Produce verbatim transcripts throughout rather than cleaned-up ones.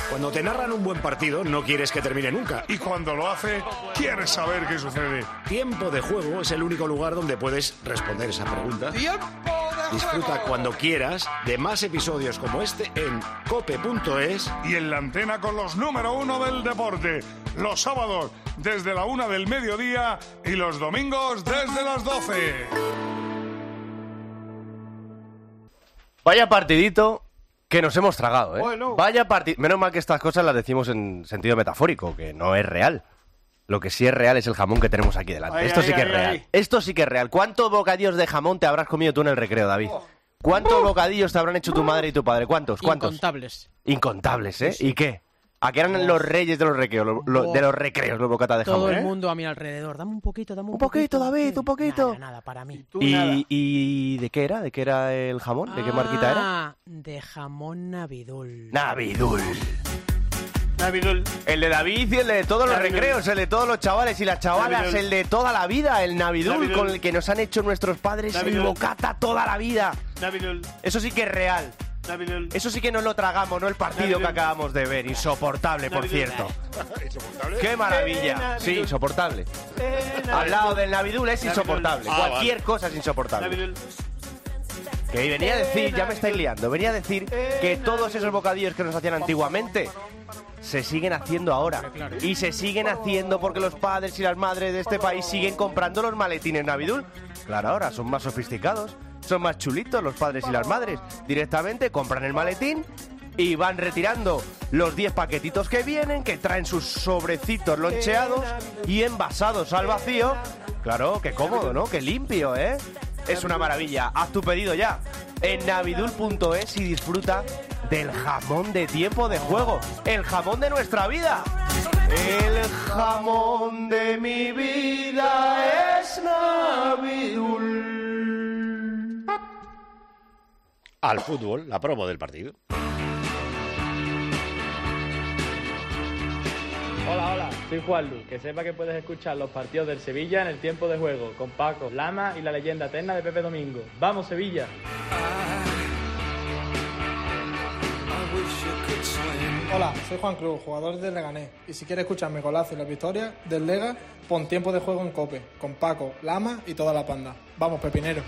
Cuando te narran un buen partido, no quieres que termine nunca. Y cuando lo hace, quieres saber qué sucede. Tiempo de Juego es el único lugar donde puedes responder esa pregunta. ¡Tiempo de Disfruta juego! cuando quieras de más episodios como este en cope punto es. Y en la antena con los número uno del deporte. Los sábados desde la una del mediodía y los domingos desde las doce. Vaya partidito que nos hemos tragado, ¿eh? Bueno. Vaya partidito. Menos mal que estas cosas las decimos en sentido metafórico, que no es real. Lo que sí es real es el jamón que tenemos aquí delante. Ay, Esto ay, sí que ay, es real. ay. Esto sí que es real. ¿Cuántos bocadillos de jamón te habrás comido tú en el recreo, David? ¿Cuántos bocadillos te habrán hecho tu madre y tu padre? ¿Cuántos? ¿Cuántos? Incontables. Incontables, ¿eh? ¿Y qué? ¿A qué eran los reyes de los recreos? Lo- lo- de los recreos, los bocatas de Todo jamón, el ¿eh? mundo a mi alrededor. Dame un poquito, dame un, Un poquito, David, un poquito. Nada, nada, para mí. Tú nada. ¿Y, ¿Y de qué era? ¿De qué era el jamón? ¿De qué marquita era? Ah, de jamón Navidul. Navidul. Navidul. El de David y el de todos los Navidul. recreos, el de todos los chavales y las chavalas, Navidul. el de toda la vida, el Navidul, Navidul. con el que nos han hecho nuestros padres el Navidul. bocata toda la vida. Navidul. Eso sí que es real. Navidul. Eso sí que no lo tragamos, no el partido Navidul. que acabamos de ver. Insoportable, por Navidul. cierto. Insoportable. ¡Qué maravilla! Navidul. Sí, insoportable. Eh, Al Navidul. lado del Navidul es Navidul. insoportable. Ah, Cualquier cosa es insoportable. Navidul. Que venía a decir, ya me estáis liando, venía a decir que todos esos bocadillos que nos hacían antiguamente se siguen haciendo ahora. Y se siguen haciendo porque los padres y las madres de este país siguen comprando los maletines Navidul. Claro, ahora son más sofisticados, son más chulitos los padres y las madres. Directamente compran el maletín y van retirando los diez paquetitos que vienen, que traen sus sobrecitos loncheados y envasados al vacío. Claro, qué cómodo, ¿no? Qué limpio, ¿eh? Es una maravilla. Haz tu pedido ya en navidul punto es y disfruta del jamón de Tiempo de Juego. El jamón de nuestra vida. El jamón de mi vida es Navidul. Al fútbol, la promo del partido. Hola, hola, soy Juanlu. Que sepa que puedes escuchar los partidos del Sevilla en el Tiempo de Juego, con Paco, Lama y la leyenda eterna de Pepe Domingo. ¡Vamos, Sevilla! Hola, soy Juan Cruz, jugador del Leganés. Y si quieres escucharme golazo y la victoria del Lega, pon Tiempo de Juego en COPE, con Paco, Lama y toda la panda. Vamos, pepinero.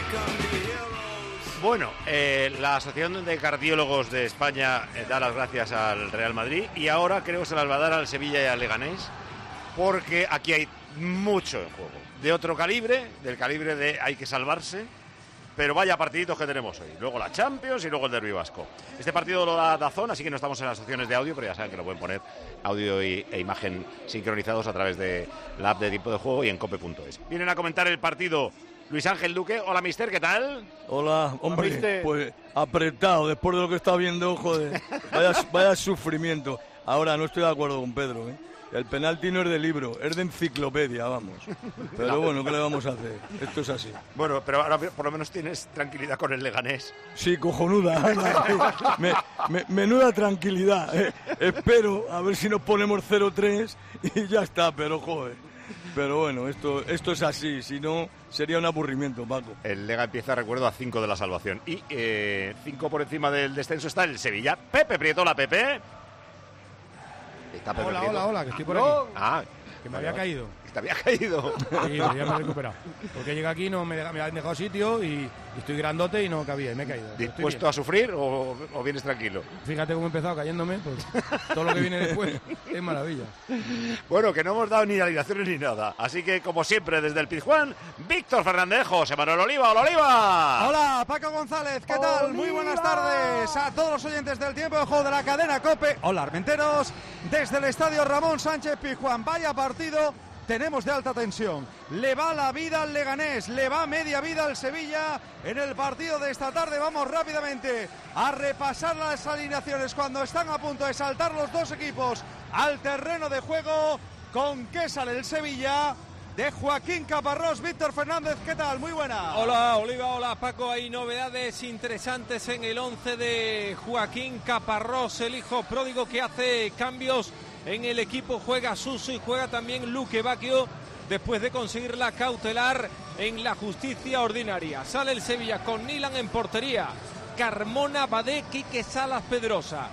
Bueno, eh, la Asociación de Cardiólogos de España eh, da las gracias al Real Madrid y ahora creo que se las va a dar al Sevilla y al Leganés porque aquí hay mucho en juego. De otro calibre, del calibre de hay que salvarse, pero vaya partiditos que tenemos hoy. Luego la Champions y luego el Derbi Vasco. Este partido lo da DAZN, así que no estamos en las opciones de audio, pero ya saben que lo pueden poner audio y, e imagen sincronizados a través de la app de Tiempo de Juego y en cope punto es. Vienen a comentar el partido Luis Ángel Duque. Hola, mister, ¿qué tal? Hola, hombre, ¿viste? pues apretado, después de lo que está viendo, joder, vaya, vaya sufrimiento. Ahora, no estoy de acuerdo con Pedro, ¿eh? El penalti no es de libro, es de enciclopedia, vamos. Pero bueno, ¿qué le vamos a hacer? Esto es así. Bueno, pero ahora por lo menos tienes tranquilidad con el Leganés. Sí, cojonuda. Me- me- menuda tranquilidad. eh. Espero a ver si nos ponemos cero tres y ya está, pero joder. Pero bueno, esto, esto es así, si no sería un aburrimiento, Paco. El Lega empieza, recuerdo, a cinco de la salvación. Y eh, cinco por encima del descenso está el Sevilla. Pepe Prieto, hola, Pepe. Está Pepe Hola, Prieto. hola, hola, que estoy por aquí. Ah, Que me había caído. que te había caído. Sí, pero ya me he recuperado. Porque llegué aquí, no me, deja- me han dejado sitio y, y estoy grandote y no cabía, y me he caído. Estoy ¿Dispuesto bien. a sufrir o, o vienes tranquilo? Fíjate cómo he empezado cayéndome, pues todo lo que viene después es maravilla. Bueno, que no hemos dado ni alineaciones ni nada. Así que, como siempre, desde el Pizjuán, Víctor Fernández, José Manuel Oliva. ¡Hola, Oliva! Hola, Paco González, ¿qué tal? Muy buenas tardes a todos los oyentes del Tiempo de Juego de la cadena COPE. Hola, armenteros, desde el estadio Ramón Sánchez Pizjuán. Vaya partido tenemos de alta tensión. Le va la vida al Leganés, le va media vida al Sevilla en el partido de esta tarde. Vamos rápidamente a repasar las alineaciones cuando están a punto de saltar los dos equipos al terreno de juego. ¿Con qué sale el Sevilla? De Joaquín Caparrós. Víctor Fernández, ¿qué tal? Muy buena. Hola, Oliva, hola, Paco. Hay novedades interesantes en el once de Joaquín Caparrós, el hijo pródigo que hace cambios en el equipo. Juega Suso y juega también Luque Bacchio después de conseguir la cautelar en la justicia ordinaria. Sale el Sevilla con Nilan en portería, Carmona, Badé, Quique Salas, Pedrosa.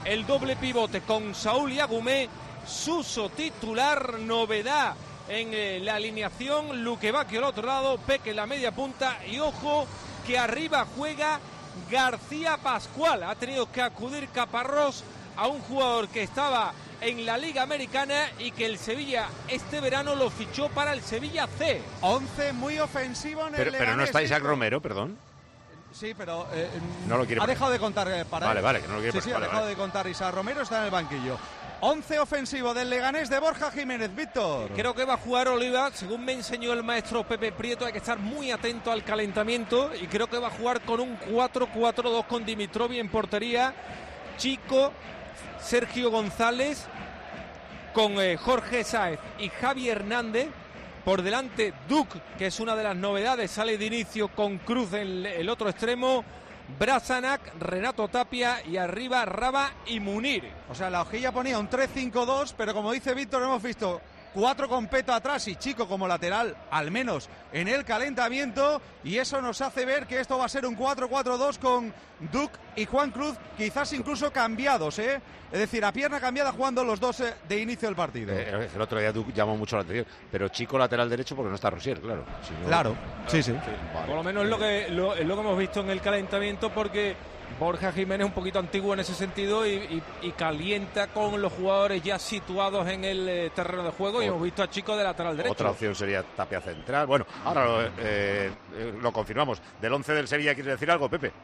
el doble pivote con Saúl y Agumé. Suso titular, novedad en eh, la alineación. Luquevaquio al otro lado, Peque en la media punta. Y ojo que arriba juega García Pascual. Ha tenido que acudir Caparrós a un jugador que estaba en la Liga Americana y que el Sevilla este verano lo fichó para el Sevilla C. once muy ofensivo en pero, el Pero Leganés, no está Isaac Víctor. Romero, perdón. Sí, pero eh, no lo quiere ha poner. dejado de contar eh, para Vale, él. vale, que no lo quiere Sí, poner. sí, Vale, ha dejado vale. de contar. Isaac Romero está en el banquillo. once ofensivo del Leganés de Borja Jiménez, Víctor. Creo que va a jugar Oliva, según me enseñó el maestro Pepe Prieto. Hay que estar muy atento al calentamiento y creo que va a jugar con un cuatro cuatro dos con Dimitrovi en portería, Chico, Sergio González, con eh, Jorge Sáez y Javi Hernández. Por delante Duc, que es una de las novedades, sale de inicio con Cruz en el otro extremo, Brasanac, Renato Tapia y arriba Raba y Munir. O sea, la hojilla ponía un tres cinco dos, pero como dice Víctor, hemos visto cuatro con Peto atrás y Chico como lateral, al menos en el calentamiento, y eso nos hace ver que esto va a ser un cuatro cuatro dos con Duc y Juan Cruz, quizás incluso cambiados, ¿eh? Es decir, a pierna cambiada jugando los dos eh, de inicio del partido. Eh, el otro día Duc llamó mucho la atención, pero Chico lateral derecho porque no está Rosier, claro. Si no... Claro, sí, sí. Vale. Por lo menos es lo que, lo, es lo que hemos visto en el calentamiento, porque Borja Jiménez es un poquito antiguo en ese sentido y, y, y calienta con los jugadores ya situados en el eh, terreno de juego. O, y hemos visto a Chico de lateral derecho. Otra opción sería Tapia central. Bueno, ahora lo, eh, eh, lo confirmamos. Del once del Sevilla, ¿quieres decir algo, Pepe?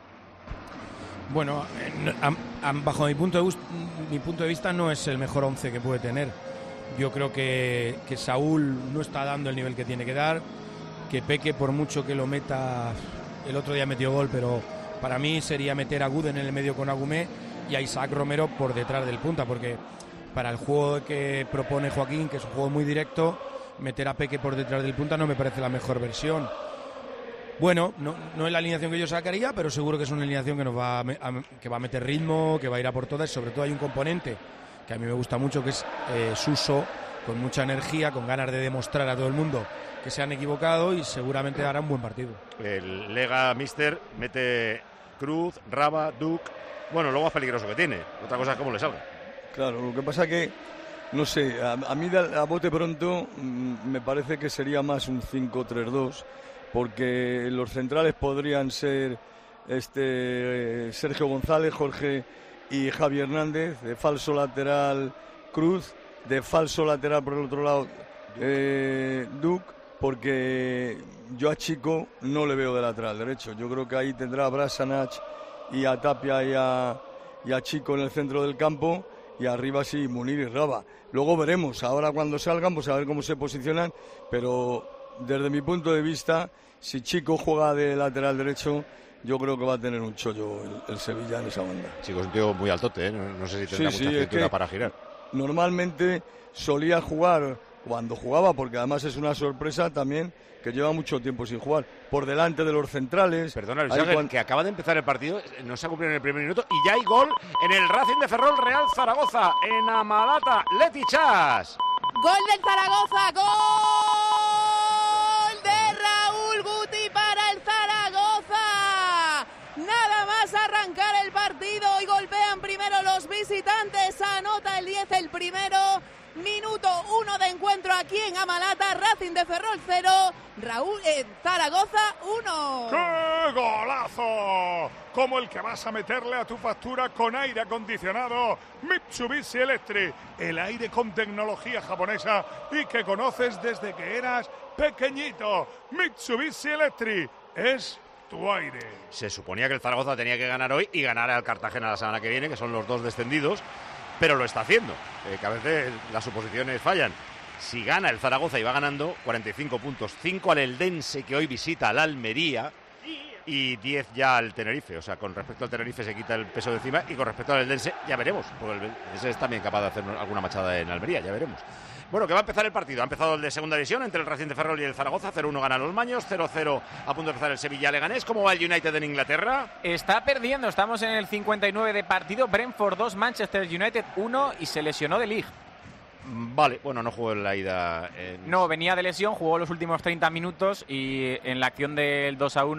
Bueno, eh, a, a, bajo mi punto, de vista, mi punto de vista no es el mejor once que puede tener. Yo creo que, que Saúl no está dando el nivel que tiene que dar, que Peque, por mucho que lo meta, el otro día metió gol, pero para mí sería meter a Guden en el medio con Agumé y a Isaac Romero por detrás del punta, porque para el juego que propone Joaquín, que es un juego muy directo, meter a Peque por detrás del punta no me parece la mejor versión. Bueno, no, no es la alineación que yo sacaría, pero seguro que es una alineación que nos va a, a, que va a meter ritmo, que va a ir a por todas. Sobre todo hay un componente que a mí me gusta mucho, que es eh, Suso, con mucha energía, con ganas de demostrar a todo el mundo que se han equivocado y seguramente hará un buen partido. El Lega Mister mete Cruz, Raba, Duc. Bueno, luego es peligroso que tiene. Otra cosa es cómo le salga. Claro, lo que pasa que, no sé, a, a mí a bote pronto mmm, me parece que sería más un cinco tres dos, porque los centrales podrían ser este Sergio González, Jorge y Javi Hernández, de falso lateral Cruz, de falso lateral por el otro lado eh, Duc, porque yo a Chico no le veo de lateral derecho. Yo creo que ahí tendrá a Brasanac y a Tapia y a, y a Chico en el centro del campo, y arriba sí Munir y Raba. Luego veremos, ahora cuando salgan, pues a ver cómo se posicionan, pero desde mi punto de vista, si Chico juega de lateral derecho, yo creo que va a tener un chollo el, el Sevilla en esa banda. Chico es un tío muy altote, ¿eh? No, no sé si tendrá sí, mucha sí, cintura es que para girar. Normalmente solía jugar, cuando jugaba, porque además es una sorpresa también, que lleva mucho tiempo sin jugar, por delante de los centrales. Perdona, Luis Ahí Ángel, cuando... que acaba de empezar el partido, no se ha cumplido en el primer minuto y ya hay gol en el Racing de Ferrol Real Zaragoza, en Amalata, Leti Chas. Gol del Zaragoza, gol de Raúl Guti para el Zaragoza. Nada más arrancar el partido y golpean primero los visitantes, anota el diez el primero. Minuto uno de encuentro aquí en Amalata, Racing de Ferrol cero, Raúl eh, Zaragoza uno. ¡Qué golazo! Como el que vas a meterle a tu factura con aire acondicionado Mitsubishi Electric, el aire con tecnología japonesa y que conoces desde que eras pequeñito. Mitsubishi Electric es tu aire. Se suponía que el Zaragoza tenía que ganar hoy y ganar al Cartagena la semana que viene, que son los dos descendidos, pero lo está haciendo, eh, que a veces las suposiciones fallan. Si gana el Zaragoza y va ganando, cuarenta y cinco puntos, cinco al Eldense, que hoy visita al Almería, y diez ya al Tenerife. O sea, con respecto al Tenerife se quita el peso de encima, y con respecto al Eldense ya veremos, porque el Eldense es también capaz de hacer alguna machada en Almería, ya veremos. Bueno, que va a empezar el partido. Ha empezado el de segunda división entre el Racing de Ferrol y el Zaragoza. cero uno gana los Maños, cero cero a punto de empezar el Sevilla Leganés. ¿Cómo va el United en Inglaterra? Está perdiendo, estamos en el cincuenta y nueve de partido. Brentford dos, Manchester United uno, y se lesionó de Ligt. Vale, bueno, no jugó en la ida. En... No, venía de lesión, jugó los últimos treinta minutos y en la acción del dos a uno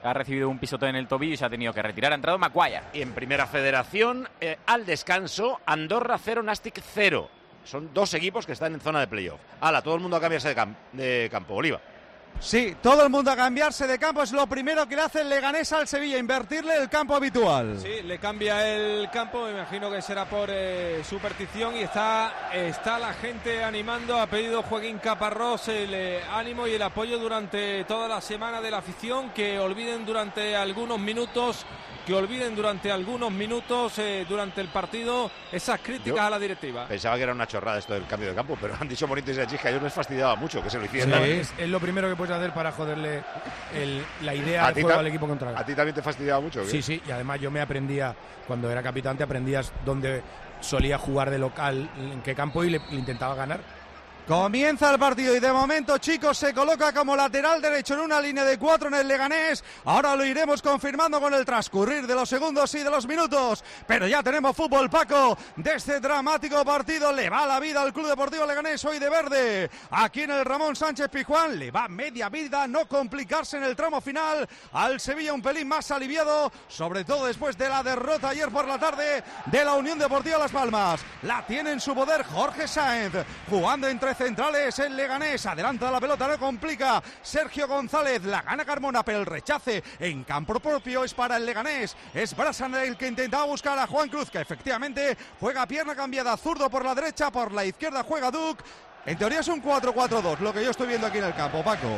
ha recibido un pisotón en el tobillo y se ha tenido que retirar. Ha entrado Maguire. Y en Primera Federación, eh, al descanso, Andorra cero, Nàstic cero. Son dos equipos que están en zona de playoff. Hala, todo el mundo a cambiarse de, cam de campo. Oliva. Sí, todo el mundo a cambiarse de campo. Es lo primero que le hace el Leganés al Sevilla, invertirle el campo habitual. Sí, le cambia el campo, me imagino que será por eh, superstición, y está, está la gente animando. Ha pedido Joaquín Caparrós el eh, ánimo y el apoyo durante toda la semana de la afición, que olviden durante algunos minutos que olviden durante algunos minutos eh, durante el partido esas críticas Yo a la directiva. Pensaba que era una chorrada esto del cambio de campo, pero han dicho Bonito y Sánchez que a ellos les fastidiaba mucho que se lo hicieran. Sí, es, es lo primero que puedes hacer para joderle el, la idea ¿A de ti juego ta- al equipo contrario. ¿A ti también te fastidiaba mucho? ¿Qué? Sí, sí, y además yo me aprendía, cuando era capitán te aprendías dónde solía jugar de local, en qué campo, y le, le intentaba ganar. Comienza el partido y de momento, chicos, se coloca como lateral derecho en una línea de cuatro en el Leganés. Ahora lo iremos confirmando con el transcurrir de los segundos y de los minutos. Pero ya tenemos fútbol, Paco, de este dramático partido. Le va la vida al Club Deportivo Leganés hoy de verde. Aquí en el Ramón Sánchez Pizjuán le va media vida no complicarse en el tramo final. Al Sevilla un pelín más aliviado, sobre todo después de la derrota ayer por la tarde de la Unión Deportiva Las Palmas. La tiene en su poder Jorge Sáenz, jugando entre centrales el Leganés, adelanta la pelota, no complica Sergio González, la gana Carmona, pero el rechace en campo propio es para el Leganés. Es Brasan el que intentaba buscar a Juan Cruz, que efectivamente juega pierna cambiada, zurdo por la derecha, por la izquierda juega Duc. En teoría es un cuatro cuatro dos, lo que yo estoy viendo aquí en el campo, Paco.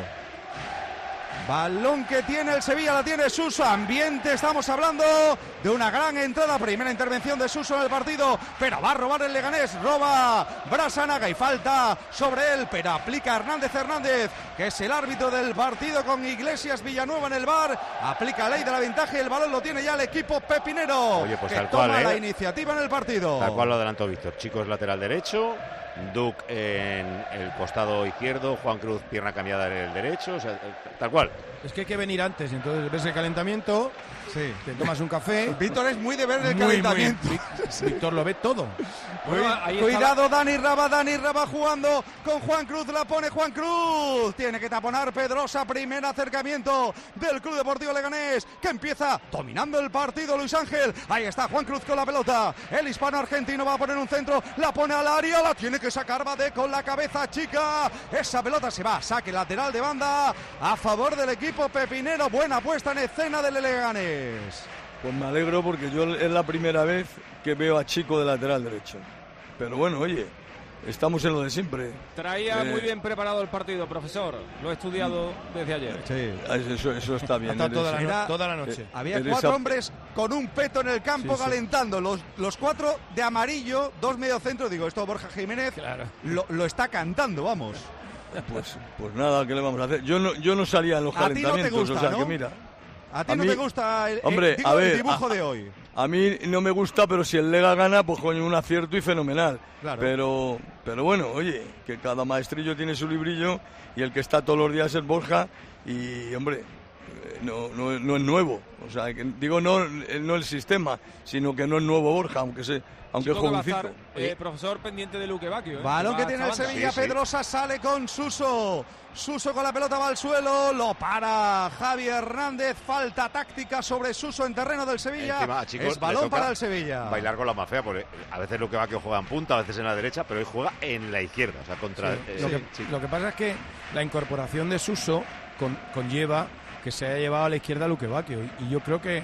Balón que tiene el Sevilla, la tiene Suso. Ambiente, estamos hablando de una gran entrada. Primera intervención de Suso en el partido, pero va a robar el Leganés. Roba Brasanaga y falta sobre él, pero aplica Hernández Hernández, que es el árbitro del partido, con Iglesias Villanueva en el V A R. Aplica ley de la ventaja y el balón lo tiene ya el equipo pepinero, Oye, pues que tal toma cual, ¿eh? la iniciativa en el partido. Tal cual lo adelantó Víctor. Chicos, lateral derecho, Duc en el costado izquierdo, Juan Cruz pierna cambiada en el derecho, o sea, tal cual. Es que hay que venir antes, entonces ves el calentamiento, sí. te tomas un café. Víctor es muy de ver el Muy, calentamiento. muy. Víctor lo ve todo. Bueno, ahí cuidado, estaba. Dani Raba, Dani Raba jugando con Juan Cruz, la pone Juan Cruz. Tiene que taponar Pedrosa, primer acercamiento del Club Deportivo Leganés, que empieza dominando el partido, Luis Ángel. Ahí está Juan Cruz con la pelota. El hispano argentino va a poner un centro, la pone al área, la tiene que sacar Bade con la cabeza chica. Esa pelota se va, saque lateral de banda a favor del equipo pepinero. Buena puesta en escena del Leganés. Pues me alegro porque yo es la primera vez que veo a Chico de lateral derecho. Pero bueno, oye, estamos en lo de siempre. Traía Eh, muy bien preparado el partido, profesor. Lo he estudiado desde ayer. Sí. Eso, eso está bien. Hasta toda la, no- Era- toda la noche. Eh, Había Eres cuatro a- hombres con un peto en el campo Sí, sí. calentando. Los, los cuatro de amarillo, dos mediocentros. Digo, esto Borja Jiménez Claro. lo, lo está cantando, vamos. Pues, pues nada, ¿qué le vamos a hacer? Yo no, yo no salía en los A ti no te calentamientos, gusta, o sea ¿no? que mira. A ti A no mí- te gusta el, el- Hombre, digo, a ver, el dibujo a- de hoy. A mí no me gusta, pero si el Lega gana, pues coño, un acierto y fenomenal. Claro. Pero, pero bueno, oye, que cada maestrillo tiene su librillo y el que está todos los días es Borja y, hombre, eh, no, no, no es nuevo. O sea, que, digo, no, eh, no el sistema, sino que no es nuevo Borja, aunque se, aunque es Chico que va a jovencito. estar, eh, profesor, pendiente de Luque Bacchio. ¿eh? Balón va que a tiene esta el banda. Sevilla, Sí, sí. Pedrosa sale con Suso. Suso con la pelota va al suelo, lo para Javier Hernández. Falta táctica sobre Suso en terreno del Sevilla. Encima, a Chico es le balón toca para el Sevilla. Bailar con la más fea, porque a veces lo que va que juega en punta, a veces en la derecha, pero hoy juega en la izquierda, o sea, contra... Sí, eh, lo, que, sí. lo que pasa es que la incorporación de Suso con- conlleva que se haya llevado a la izquierda a Luque Bacchio, y, y yo creo que,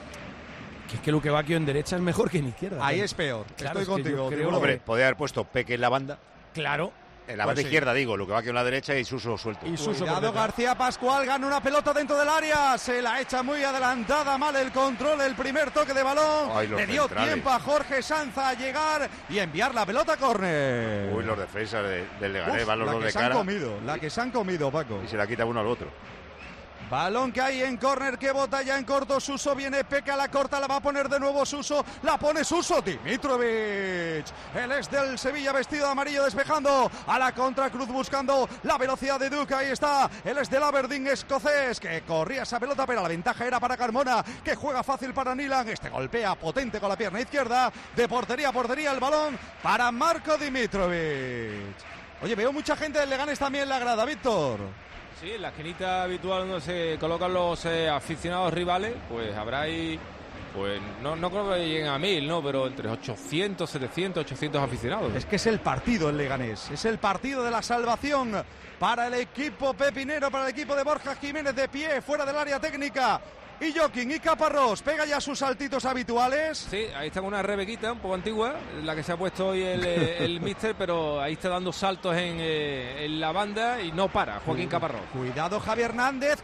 que es que Luque Bacchio en derecha es mejor que en izquierda. Ahí es peor. Claro, Estoy es que yo contigo. creo- Tiburón. Hombre, podría haber puesto Peque en la banda, Claro. en la Pues banda sí. izquierda, digo, lo que va que en la derecha y Suso suelto. Y Suso por Cuidado, detrás. García Pascual gana una pelota dentro del área, se la echa muy adelantada, mal el control, el primer toque de balón, Ay, los le dio centrales. tiempo a Jorge Sanza a llegar y enviar la pelota a córner. Uy, los defensas de- del Leganés, Uf, van los la dos que de se han cara comido, la que se han comido, Paco. y se la quita uno al otro. Balón que hay en córner, que bota ya en corto Suso, viene Peca, la corta, la va a poner de nuevo Suso, la pone Suso, Dimitrovic, él es del Sevilla vestido de amarillo despejando, a la contra Cruz buscando la velocidad de Duque, ahí está, él es del Aberdeen escocés, que corría esa pelota, pero la ventaja era para Carmona, que juega fácil para Nilan, este golpea potente con la pierna izquierda, de portería a portería el balón para Marco Dimitrovic. Oye, veo mucha gente del Leganés también en la grada, Víctor. Sí, en la esquinita habitual donde se colocan los eh, aficionados rivales, pues habrá ahí, pues no, no creo que lleguen a mil, ¿no? Pero entre ochocientos, setecientos, ochocientos aficionados. Es que es el partido el Leganés, es el partido de la salvación para el equipo pepinero, para el equipo de Borja Jiménez de pie, fuera del área técnica. Y Joaquín y Caparrós pega ya sus saltitos habituales. Sí, ahí está con una rebequita un poco antigua, la que se ha puesto hoy el, el míster, pero ahí está dando saltos en, eh, en la banda y no para Joaquín Caparrós. Cuidado Javier Hernández,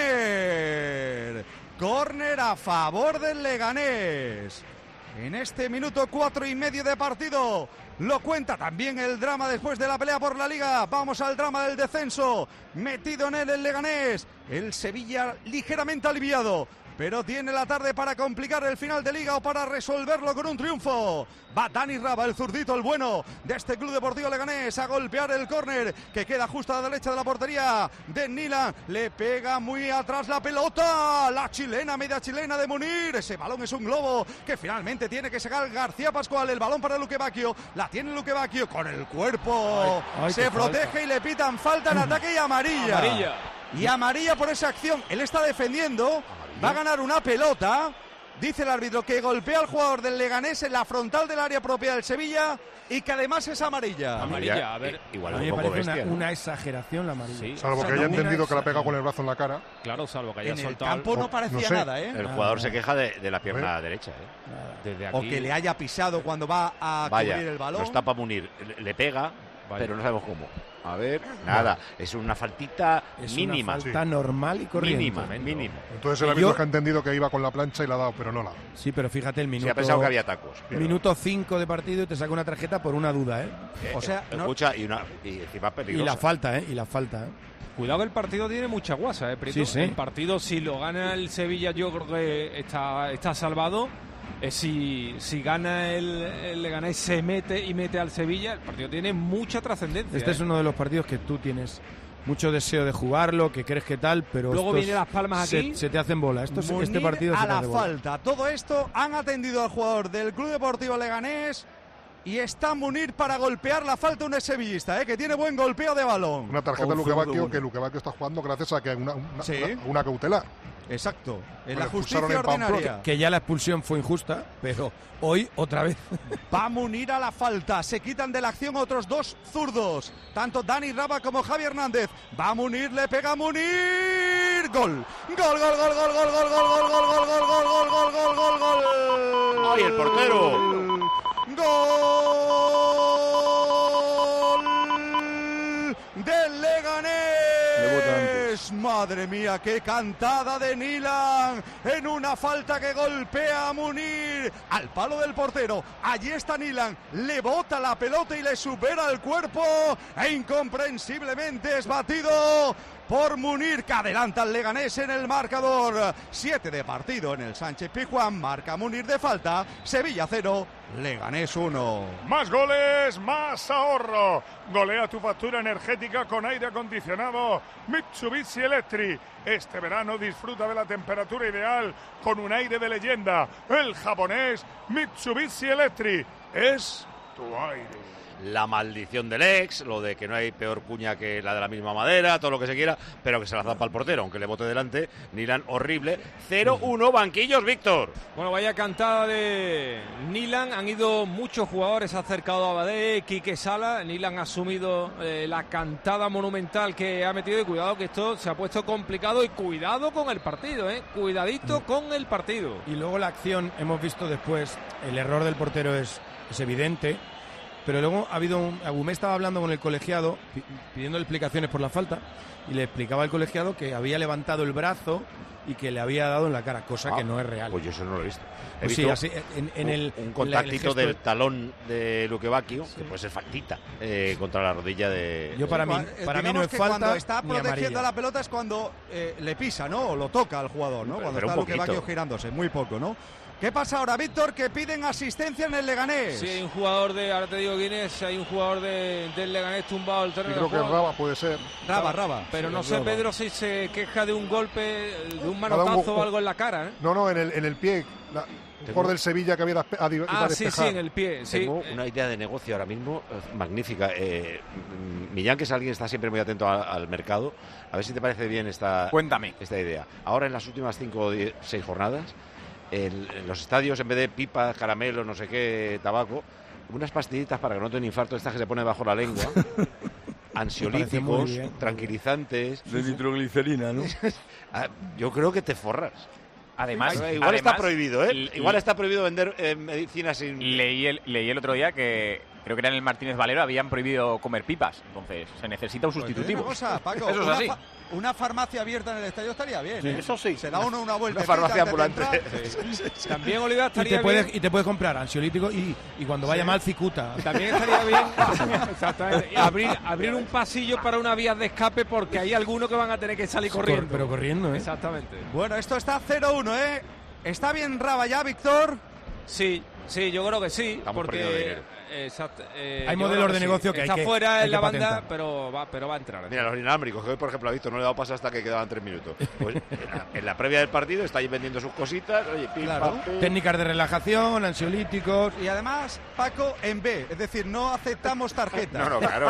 córner. Córner a favor del Leganés. En este minuto cuatro y medio de partido lo cuenta también el drama después de la pelea por la Liga. Vamos al drama del descenso. Metido en él el Leganés. El Sevilla ligeramente aliviado, pero tiene la tarde para complicar el final de Liga o para resolverlo con un triunfo. Va Dani Raba, el zurdito, el bueno de este Club Deportivo Leganés, a golpear el córner que queda justo a la derecha de la portería de Nilan. Le pega muy atrás la pelota, la chilena, media chilena de Munir. Ese balón es un globo que finalmente tiene que sacar García Pascual. El balón para Luque Bacchio, la tiene Luque Bacchio con el cuerpo. Ay, ay, se protege falta. y le pitan falta en ataque y amarilla. Amarilla. Y amarilla por esa acción. Él está defendiendo, ¿amarilla? Va a ganar una pelota. Dice el árbitro que golpea al jugador del Leganés en la frontal del área propia del Sevilla y que además es amarilla. Amarilla, a ver, igual A mí es me un poco parece bestia, una, ¿no? una exageración la amarilla. Sí. Salvo O sea, que haya no, entendido una que la pega exa- con el brazo en la cara. Claro, salvo que haya En el soltado campo no parecía no sé. nada, ¿eh? El jugador se queja de, de la pierna derecha, ¿eh? desde aquí. O que le haya pisado cuando va a Vaya, cubrir el balón. no está para Munir, le, le pega, Vaya. pero no sabemos cómo. A ver, nada, es una faltita Es mínima. una falta normal y corriente. Mínima, mínima. Entonces el Yo- árbitro que ha entendido que iba con la plancha y la ha dado, pero no la ha dado. Sí, pero fíjate el minuto. Se ha pensado que había tacos. Minuto cinco de partido y te saca una tarjeta por una duda, ¿eh? O sea, no- Escucha, y, una, y encima Y peligrosa. la falta, ¿eh? Y la falta, ¿eh? Cuidado que el partido tiene mucha guasa, ¿eh, Prieto? Sí, sí. El partido, si lo gana el Sevilla, yo creo que está, está salvado. Eh, si, si gana el, el Leganés, se mete y mete al Sevilla, el partido tiene mucha trascendencia. Este ¿eh? es uno de los partidos que tú tienes mucho deseo de jugarlo, que crees que tal, pero Luego estos viene Las Palmas se- aquí. Se, te hacen bola. Esto, es- este Munir partido se a te la hace bola. falta. Todo esto han atendido al jugador del Club Deportivo Leganés y está Munir para golpear la falta un sevillista, ¿eh? Que tiene buen golpeo de balón. Una tarjeta Con de Luque zurdo Bacchio uno. que Luque Bacchio está jugando gracias a que hay una, una, Sí. una, una cautelar. Exacto. En Lo la expulsaron justicia en Pamplona. ordinaria. Que ya la expulsión fue injusta, pero hoy otra vez. Va a Munir a la falta. Se quitan de la acción otros dos zurdos. Tanto Dani Raba como Javi Hernández. Va a Munir, le pega a Munir. Gol. Gol, gol, gol, gol, gol, gol, gol, gol, gol, gol, gol, gol, gol, gol, gol, gol, gol. ¡Ay, el portero! Gol del Leganés. Madre mía, qué cantada de Nilan en una falta que golpea a Munir al palo del portero. Allí está Nilan, le bota la pelota y le supera el cuerpo e incomprensiblemente es batido por Munir, que adelanta al Leganés en el marcador. Siete de partido en el Sánchez Pizjuán, marca Munir de falta. Sevilla cero, Leganés uno. Más goles, más ahorro. Golea tu factura energética con aire acondicionado Mitsubishi Electric. Este verano disfruta de la temperatura ideal con un aire de leyenda. El japonés Mitsubishi Electric es tu aire. La maldición del ex, lo de que no hay peor cuña que la de la misma madera, todo lo que se quiera, pero que se la zampa al portero, aunque le bote delante. Nilan horrible. cero uno, banquillos, Víctor. Bueno, vaya cantada de Nilan. Han ido muchos jugadores acercados a Abadé, Quique Sala. Nilan ha asumido eh, la cantada monumental que ha metido. Y cuidado que esto se ha puesto complicado. Y cuidado con el partido, ¿eh? Cuidadito con el partido. Y luego la acción, hemos visto después, el error del portero es, es evidente. Pero luego ha habido un... Agumé estaba hablando con el colegiado, pi- pidiendo explicaciones por la falta, y le explicaba al colegiado que había levantado el brazo y que le había dado en la cara, cosa Ah, que no es real. Pues yo eso no lo he visto. He Pues sí, visto así, en, en un, el, un en contactito la- el del gesto- talón de Luque Bacchio, que puede ser factita, eh, contra la rodilla de... Yo para mí, Eh, para mí digamos no es que falta cuando está ni protegiendo amarilla. la pelota es cuando eh, le pisa, ¿no? O lo toca al jugador, ¿no? Pero- Cuando pero está un Luque poquito. Bacchio girándose, muy poco, ¿no? ¿Qué pasa ahora, Víctor? Que piden asistencia en el Leganés. Sí, hay un jugador de, ahora te digo quién es, hay un jugador de, del Leganés tumbado al Y terreno creo de que juego. Raba puede ser. Raba, Raba. Pero Sí, no es sé, Raba. Pedro, si se queja de un golpe, de un Ha dado un manotazo go- o algo en la cara, ¿eh? No, no, en el, en el pie. La- Por del Sevilla que había a, a, iba ah, a sí, sí, en el pie. Sí. Tengo una idea de negocio ahora mismo eh, magnífica. Eh, Millán, que es alguien que está siempre muy atento a, al mercado, a ver si te parece bien esta, Cuéntame. esta idea. Ahora en las últimas cinco o seis jornadas, en, en los estadios, en vez de pipas, caramelos, no sé qué, tabaco, unas pastillitas para que no te den infarto, estas que se ponen bajo la lengua, ansiolíticos, tranquilizantes. De nitroglicerina, ¿no? Yo creo que te forras. Además, igual además, está prohibido, ¿eh? l- Igual está prohibido vender eh, medicinas sin... Leí el, leí el otro día que creo que era en el Martínez Valero, habían prohibido comer pipas. Entonces, se necesita un sustitutivo. Pues una cosa, Paco, Eso es una, así. fa- una farmacia abierta en el estadio estaría bien. Sí. ¿eh? Eso sí. Se da uno una vuelta. Una farmacia ambulante. También, Oliva, Y estaría te, puedes, bien. y te puedes comprar ansiolítico y, y cuando vaya Sí. mal cicuta. También estaría bien exactamente, y abrir, abrir un pasillo para una vía de escape porque hay algunos que van a tener que salir corriendo. Cor- pero corriendo, ¿eh? Exactamente. Bueno, esto está cero uno, ¿eh? ¿Está bien Raba ya, Víctor? Sí, sí, yo creo que sí. Estamos perdiendo porque dinero. exacto, eh, Hay yo modelos creo de que negocio que hay está que- fuera hay en la que banda, patentar. pero va, pero va a entrar. Mira, los inalámbricos, que hoy, por ejemplo, a Víctor no le he dado paso hasta que quedaban tres minutos. Pues en la, en la previa del partido está ahí vendiendo sus cositas. Oye, pim, Claro. pam, pim. Técnicas de relajación, ansiolíticos. Y además, Paco, en B. Es decir, no aceptamos tarjetas. No, no, claro.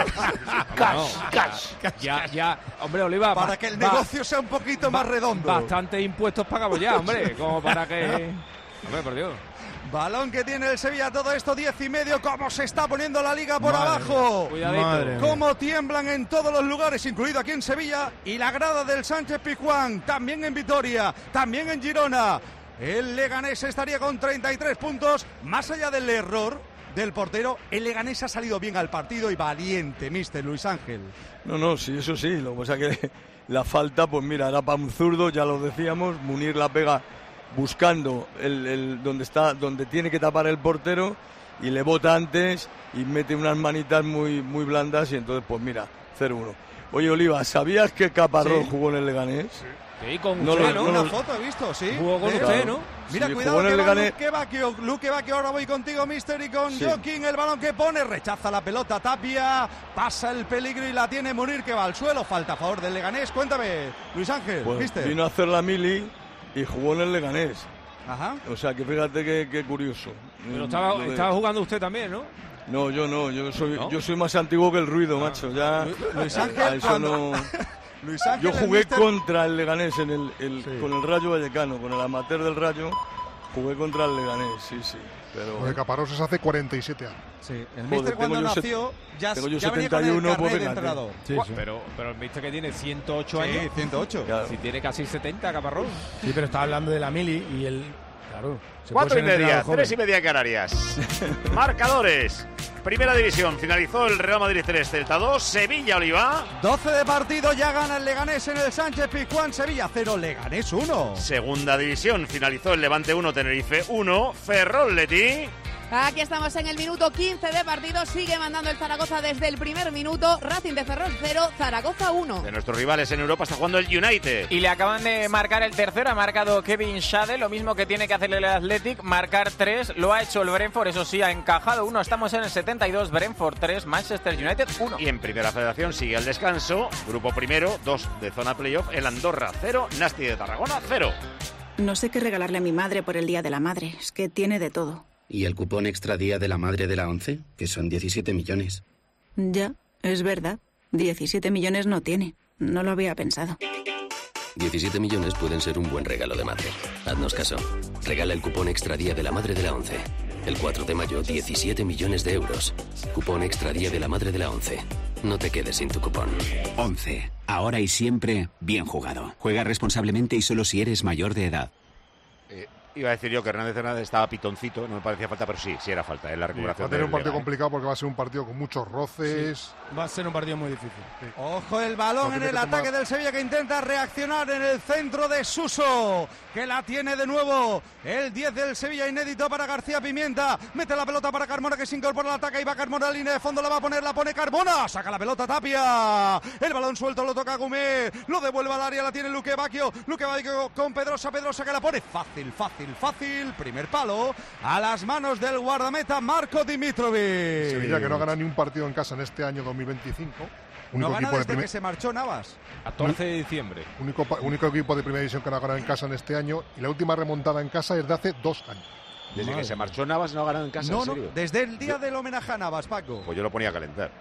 Cash, cash. Ya, ya. Hombre, Oliva. Para ba- que el ba- negocio sea un poquito más redondo. Bastantes impuestos pagamos ya, hombre. Como para que. Hombre, por Dios. Balón que tiene el Sevilla, todo esto diez y medio. ¿Cómo se está poniendo la liga por Madre abajo? Cuidadito. Madre mía. Cómo tiemblan en todos los lugares, incluido aquí en Sevilla. Y la grada del Sánchez Pizjuán, también en Vitoria, también en Girona. El Leganés estaría con treinta y tres puntos. Más allá del error del portero, el Leganés ha salido bien al partido y valiente, mister Luis Ángel. No, no, sí, eso sí. Lo que pasa es que la falta, pues mira, era para un zurdo, ya lo decíamos. Munir la pega buscando el, el donde está, donde tiene que tapar el portero y le bota antes y mete unas manitas muy, muy blandas y entonces, pues mira, cero uno. Oye, Oliva, ¿sabías que Caparrós Sí. jugó en el Leganés? Sí, con No usted, lo- ¿no? no Una lo- foto he visto, sí. Jugó con ¿Eh? usted, ¿no? Mira, Sí, cuidado jugó en que el va Leganés. Luque Bacchio. Luque Bacchio, ahora voy contigo, mister, y con Sí. Joaquín, el balón que pone, rechaza la pelota Tapia, pasa el peligro y la tiene Munir, que va al suelo, falta a favor del Leganés. Cuéntame, Luis Ángel, Pues mister. vino a hacer la mili y jugó en el Leganés. Ajá. O sea, que fíjate qué, qué curioso. Pero Mm, estaba, lo de- estaba jugando usted también, ¿no? No, yo no, yo soy, ¿No? yo soy más antiguo que el ruido, macho. Ya, Luis a Ángel, eso cuando- no. Luis Ángel, Yo el jugué mister- contra el Leganés en el, el- Sí. con el Rayo Vallecano, con el amateur del Rayo. Jugué contra el Leganés, sí, sí. Pero Porque Caparrós es hace cuarenta y siete años. Sí, el Joder, mister cuando tengo yo set- nació ya, tengo yo ya venía setenta y uno, con el pues carnet de fíjate. entrenador. Sí, Guau, sí. Pero, pero el mister que tiene ciento ocho Sí, años. ciento ocho. Claro. Si tiene casi setenta, Caparrós. Sí, pero estaba hablando de la mili y el. Claro. se Cuatro puede y ser media, entrenador tres y joven. media en Canarias. Marcadores. Primera división, finalizó el Real Madrid tres, Celta dos, Sevilla Oliva. doce de partido, ya gana el Leganés en el Sánchez Pizjuán, Sevilla cero, Leganés uno. Segunda división, finalizó el Levante uno, Tenerife uno, Ferrol Leti. Aquí estamos en el minuto quince de partido. Sigue mandando el Zaragoza desde el primer minuto. Racing de Ferrol cero, Zaragoza uno. De nuestros rivales en Europa está jugando el United. Y le acaban de marcar el tercero, ha marcado Kevin Schade, lo mismo que tiene que hacer el Athletic, marcar tres, lo ha hecho el Brentford, eso sí, ha encajado uno, estamos en el setenta y dos, Brentford tres, Manchester United uno. Y en Primera Federación sigue el descanso, grupo primero, dos de zona playoff, el Andorra cero, Nasti de Tarragona cero. No sé qué regalarle a mi madre por el Día de la Madre, es que tiene de todo. ¿Y el cupón extra día de la madre de la once? Que son diecisiete millones. Ya, es verdad, diecisiete millones no tiene, no lo había pensado. diecisiete millones pueden ser un buen regalo de madre. Haznos caso. Regala el cupón extra día de la madre de la once. El cuatro de mayo, diecisiete millones de euros. Cupón extra día de la madre de la once. No te quedes sin tu cupón. once. Ahora y siempre, bien jugado. Juega responsablemente y solo si eres mayor de edad. Eh, iba a decir yo que Hernández Hernández estaba pitoncito, no me parecía falta, pero sí, sí era falta, en la Va recuperación. a tener un del partido Leganés. complicado porque va a ser un partido con muchos roces. Va a ser un partido muy difícil. Ojo el balón No en tiene el que tomar- ataque del Sevilla que intenta reaccionar en el centro de Suso, que la tiene de nuevo el diez del Sevilla, inédito para García Pimienta, mete la pelota para Carmona que se incorpora al ataque y va Carmona a línea de fondo, la va a poner, la pone Carmona, saca la pelota Tapia, el balón suelto lo toca Gumé, lo devuelve al área, la tiene Luque Bacchio, Luque Bacchio con Pedrosa, Pedrosa que la pone fácil, fácil, fácil, primer palo a las manos del guardameta Marco Dimitrovic. Sevilla que no ha ganado ni un partido en casa en este año dos mil veinticinco. No Único gana equipo de desde primer- que se marchó Navas. catorce de diciembre. Único, pa- único equipo de primera división que no ha ganado en casa en este año y la última remontada en casa es de hace dos años. Desde Madre. que se marchó Navas no ha ganado en casa, No, ¿en no, serio? desde el día del homenaje a Navas, Paco. Pues yo lo ponía a calentar.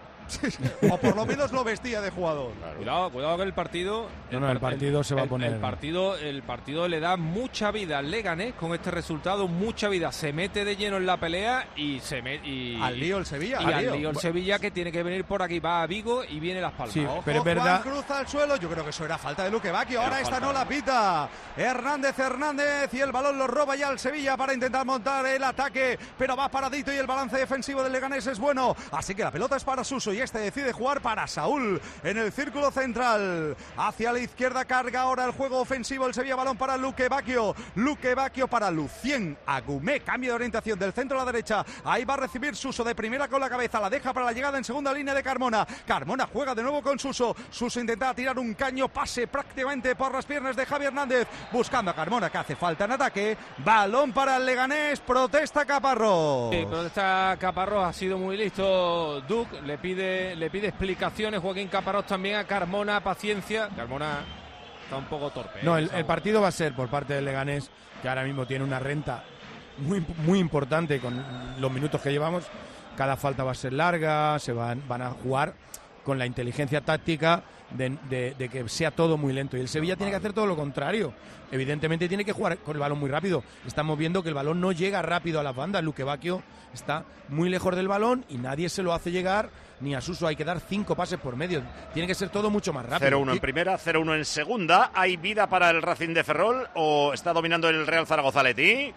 O por lo menos lo vestía de jugador. Cuidado, cuidado con el partido. No, no, el partido se va a el- poner- El partido, el partido le da mucha vida al Leganés con este resultado, mucha vida. Se mete de lleno en la pelea y se me, y Al lío el Sevilla, Y al al lío. lío el Sevilla, que tiene que venir por aquí. Va a Vigo y viene Las Palmas. Sí, Ojo. pero es verdad. Juan cruza al suelo, yo creo que eso era falta de Luque Bacchio, ahora Era esta falta, no la ¿no? pita Hernández Hernández y el balón lo roba ya el Sevilla para intentar montar el ataque, pero va paradito y el balance defensivo del Leganés es bueno, así que la pelota es para Suso y este decide jugar para Saúl en el círculo central, hacia la izquierda carga ahora el juego ofensivo el Sevilla, balón para Luque Bacchio, Luque Bacchio para Lucien Agumé, cambio de orientación del centro a la derecha, ahí va a recibir Suso de primera con la cabeza, la deja para la llegada en segunda línea de Carmona, Carmona juega de nuevo con Suso, Suso intenta tirar un caño, pase prácticamente por las piernas de Javi Hernández, buscando a Carmona que hace falta en ataque, balón para el Leganés, protesta Caparrós. Sí, pero está Caparrós, ha sido muy listo. Duke le pide, le pide explicaciones. Joaquín Caparrós también a Carmona, paciencia. Carmona está un poco torpe. No, ¿eh? el, el partido va a ser por parte del Leganés, que ahora mismo tiene una renta muy, muy importante con los minutos que llevamos. Cada falta va a ser larga, se van, van a jugar con la inteligencia táctica de, de- de que sea todo muy lento. Y el Sevilla tiene que hacer todo lo contrario. Evidentemente tiene que jugar con el balón muy rápido. Estamos viendo que el balón no llega rápido a las bandas. Luque Bacchio está muy lejos del balón y nadie se lo hace llegar, ni a Suso. Hay que dar cinco pases por medio. Tiene que ser todo mucho más rápido. cero uno en Y- primera, cero uno en segunda. ¿Hay vida para el Racing de Ferrol o está dominando el Real Zaragoza Leti?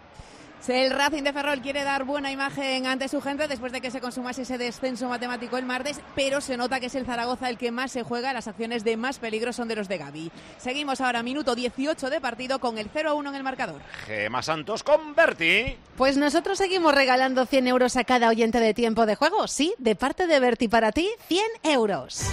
El Racing de Ferrol quiere dar buena imagen ante su gente después de que se consumase ese descenso matemático el martes, pero se nota que es el Zaragoza el que más se juega, las acciones de más peligro son de los de Gavi. Seguimos ahora, minuto dieciocho de partido con el cero a uno en el marcador. Gema Santos con Berti. Pues nosotros seguimos regalando cien euros a cada oyente de Tiempo de Juego. Sí, de parte de Berti para ti, cien euros.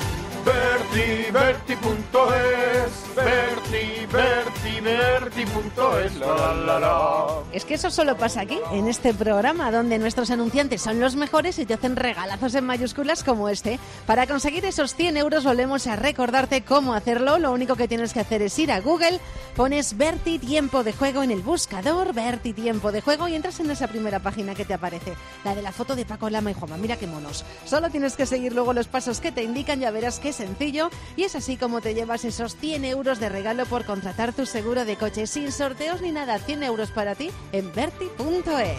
Berti, Berti punto es, Berti, Berti, Berti punto es, la la la la. Es que eso solo pasa aquí, en este programa, donde nuestros anunciantes son los mejores y te hacen regalazos en mayúsculas como este. Para conseguir esos cien euros volvemos a recordarte cómo hacerlo. Lo único que tienes que hacer es ir a Google, pones Berti Tiempo de Juego en el buscador, Berti Tiempo de Juego, y entras en esa primera página que te aparece, la de la foto de Paco Lama y Juanma. Mira qué monos. Solo tienes que seguir luego los pasos que te indican, ya verás qué sencillo, y es así como te llevas esos cien euros de regalo por contratar tu seguro de coche, sin sorteos ni nada. Cien euros para ti en Berti punto es.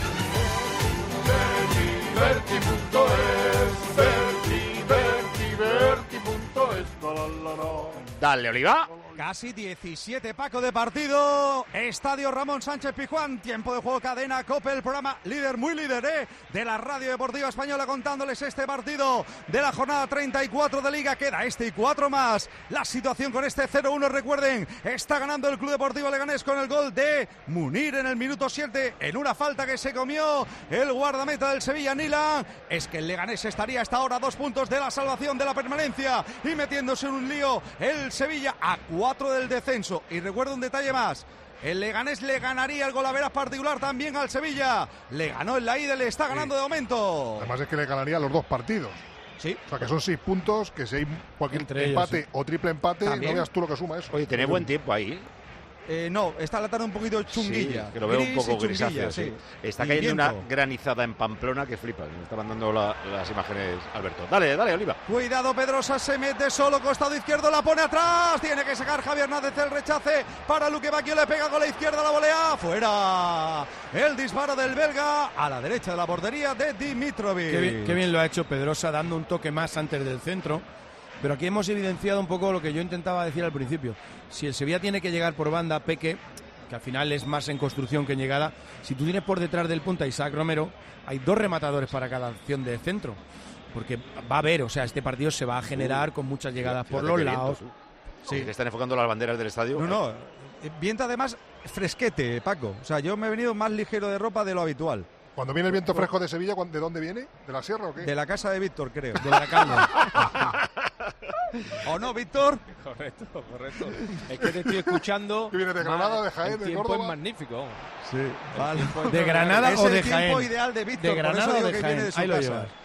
Berti punto es, Berti, Berti, Berti punto es, la la la la. Dale, Oliva. Casi diecisiete, Paco, de partido. Estadio Ramón Sánchez Pizjuán. Tiempo de juego, cadena COPE, el programa líder, muy líder, ¿eh? de la Radio Deportiva Española, contándoles este partido de la jornada treinta y cuatro de Liga. Queda este y cuatro más. La situación con este cero uno, recuerden, está ganando el Club Deportivo Leganés con el gol de Munir en el minuto siete, en una falta que se comió el guardameta del Sevilla, Nila. Es que el Leganés estaría hasta ahora a dos puntos de la salvación, de la permanencia, y metiéndose en un lío el Sevilla a cuatro del descenso. Y recuerdo un detalle más: el Leganés le ganaría el golaveras particular también al Sevilla. Le ganó en la ida, le está ganando de momento. Además es que le ganaría los dos partidos. Sí. O sea, que son seis puntos, que si hay cualquier Entre empate ellos, sí. o triple empate, También. no veas tú lo que suma eso. Oye, tiene buen tiempo ahí. Eh, no, está la tarde un poquito chunguilla. Sí, que lo veo un Gris poco y chunguilla, grisáceo, sí. sí. Está Y cayendo una viento. granizada en Pamplona que flipa. Me está mandando la- las imágenes Alberto. Dale, dale, Oliva. Cuidado, Pedrosa se mete solo, costado izquierdo, la pone atrás. Tiene que sacar Javier Hernández el rechace para Luque Bacchio, le pega con la izquierda, la volea. Fuera. El disparo del belga a la derecha de la portería de Dimitrovic. Qué bien, qué bien lo ha hecho Pedrosa, dando un toque más antes del centro. Pero aquí hemos evidenciado un poco lo que yo intentaba decir al principio. Si el Sevilla tiene que llegar por banda, Peque, que al final es más en construcción que en llegada, si tú tienes por detrás del punta Isaac Romero, hay dos rematadores para cada acción de centro. Porque va a haber, o sea, este partido se va a generar con muchas llegadas por Fíjate los qué viento, lados. tú. Sí, que están enfocando las banderas del estadio. No, no. eh, Viento además fresquete, Paco. O sea, yo me he venido más ligero de ropa de lo habitual. Cuando viene el viento fresco de Sevilla, ¿de dónde viene? ¿De la sierra o qué? De la casa de Víctor, creo. De la caña. ¿O no, Víctor? Correcto, correcto. Es que te estoy escuchando. ¿Que viene de Granada, de Jaén, El de tiempo Córdoba? es magnífico. Sí, vale. ¿De Granada es o de el tiempo Jaén? ideal de Víctor, ¿De por Granada eso o digo de que Jaén? viene de su Ahí lo casa. llevas.